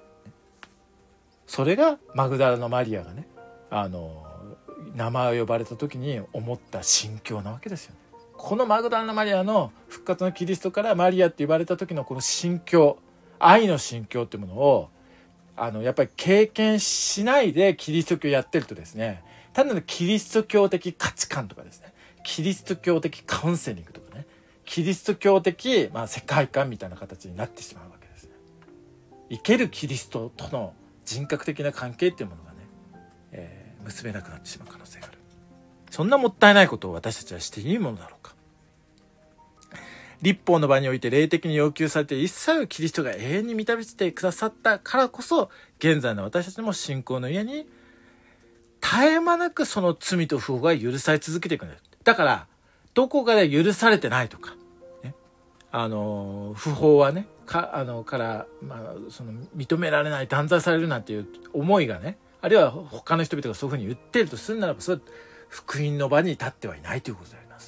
それがマグダラのマリアがね、あの名前を呼ばれた時に思った心境なわけですよね。 このマグダラのマリアの復活のキリストからマリアって言われた時のこの心境、愛の心境っていうものをあのやっぱり経験しないでキリスト教やってるとですね、単なるキリスト教的価値観とかですね、キリスト教的カウンセリングとかね、キリスト教的、まあ、世界観みたいな形になってしまうわけですね。生けるキリストとの人格的な関係っていうものがね、えー、結べなくなってしまう可能性がある。そんなもったいないことを私たちはしていいものだろうか。立法の場において霊的に要求されて一切をキリストが永遠に満たしてくださったからこそ、現在の私たちも信仰の家に絶え間なくその罪と不法が許され続けていくんだよ。だからどこかで許されてないとか、ね、あの不法はねかあのから、まあ、その認められない、断罪されるなんていう思いがね、あるいは他の人々がそういうふうに言っているとするならば、それは福音の場に立ってはいないということであります。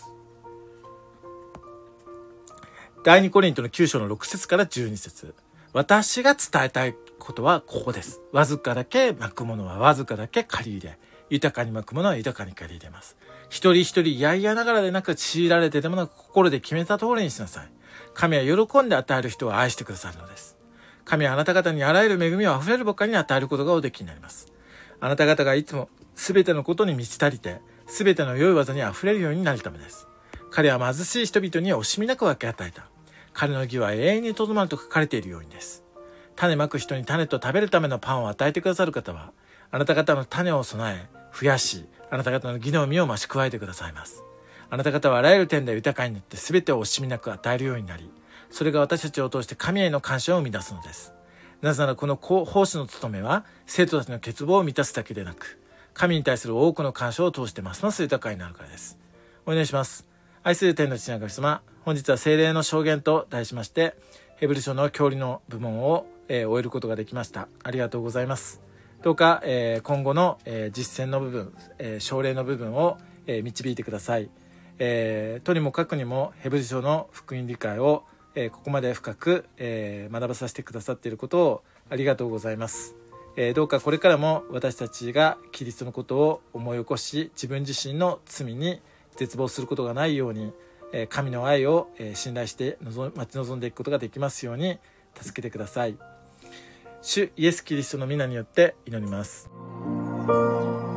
第二コリントのきゅう章のろく節からじゅうに節、私が伝えたいことはここです。わずかだけまくものはわずかだけ借り入れ、豊かにまくものは豊かに借り入れます。一人一人やいやながらでなく、強いられてでもなく心で決めた通りにしなさい。神は喜んで与える人を愛してくださるのです。神はあなた方にあらゆる恵みをあふれるばかりに与えることがおできになります。あなた方がいつもすべてのことに満ち足りて、すべての良い技にあふれるようになるためです。彼は貧しい人々に惜しみなく分け与えた。彼の義は永遠にとどまると書かれているようにです。種まく人に種と食べるためのパンを与えてくださる方は、あなた方の種を備え、増やし、あなた方の義の実を増し加えてくださいます。あなた方はあらゆる点で豊かになって全てを惜しみなく与えるようになり、それが私たちを通して神への感謝を生み出すのです。なぜならこの奉仕の務めは、生徒たちの欠乏を満たすだけでなく、神に対する多くの感謝を通してますます豊かになるからです。お願いします。愛する天の父なる神様、本日は聖霊の証言と題しまして、ヘブル書の教理の部門を、えー、終えることができました。ありがとうございます。どうか、えー、今後の、えー、実践の部分、えー、奨励の部分を、えー、導いてください。えー、とにもかくにもヘブル書の福音理解を、えー、ここまで深く、えー、学ばさせてくださっていることをありがとうございます。えー、どうかこれからも私たちがキリストのことを思い起こし、自分自身の罪に絶望することがないように、えー、神の愛を、えー、信頼して待ち望んでいくことができますように助けてください。主イエスキリストの皆によって祈ります。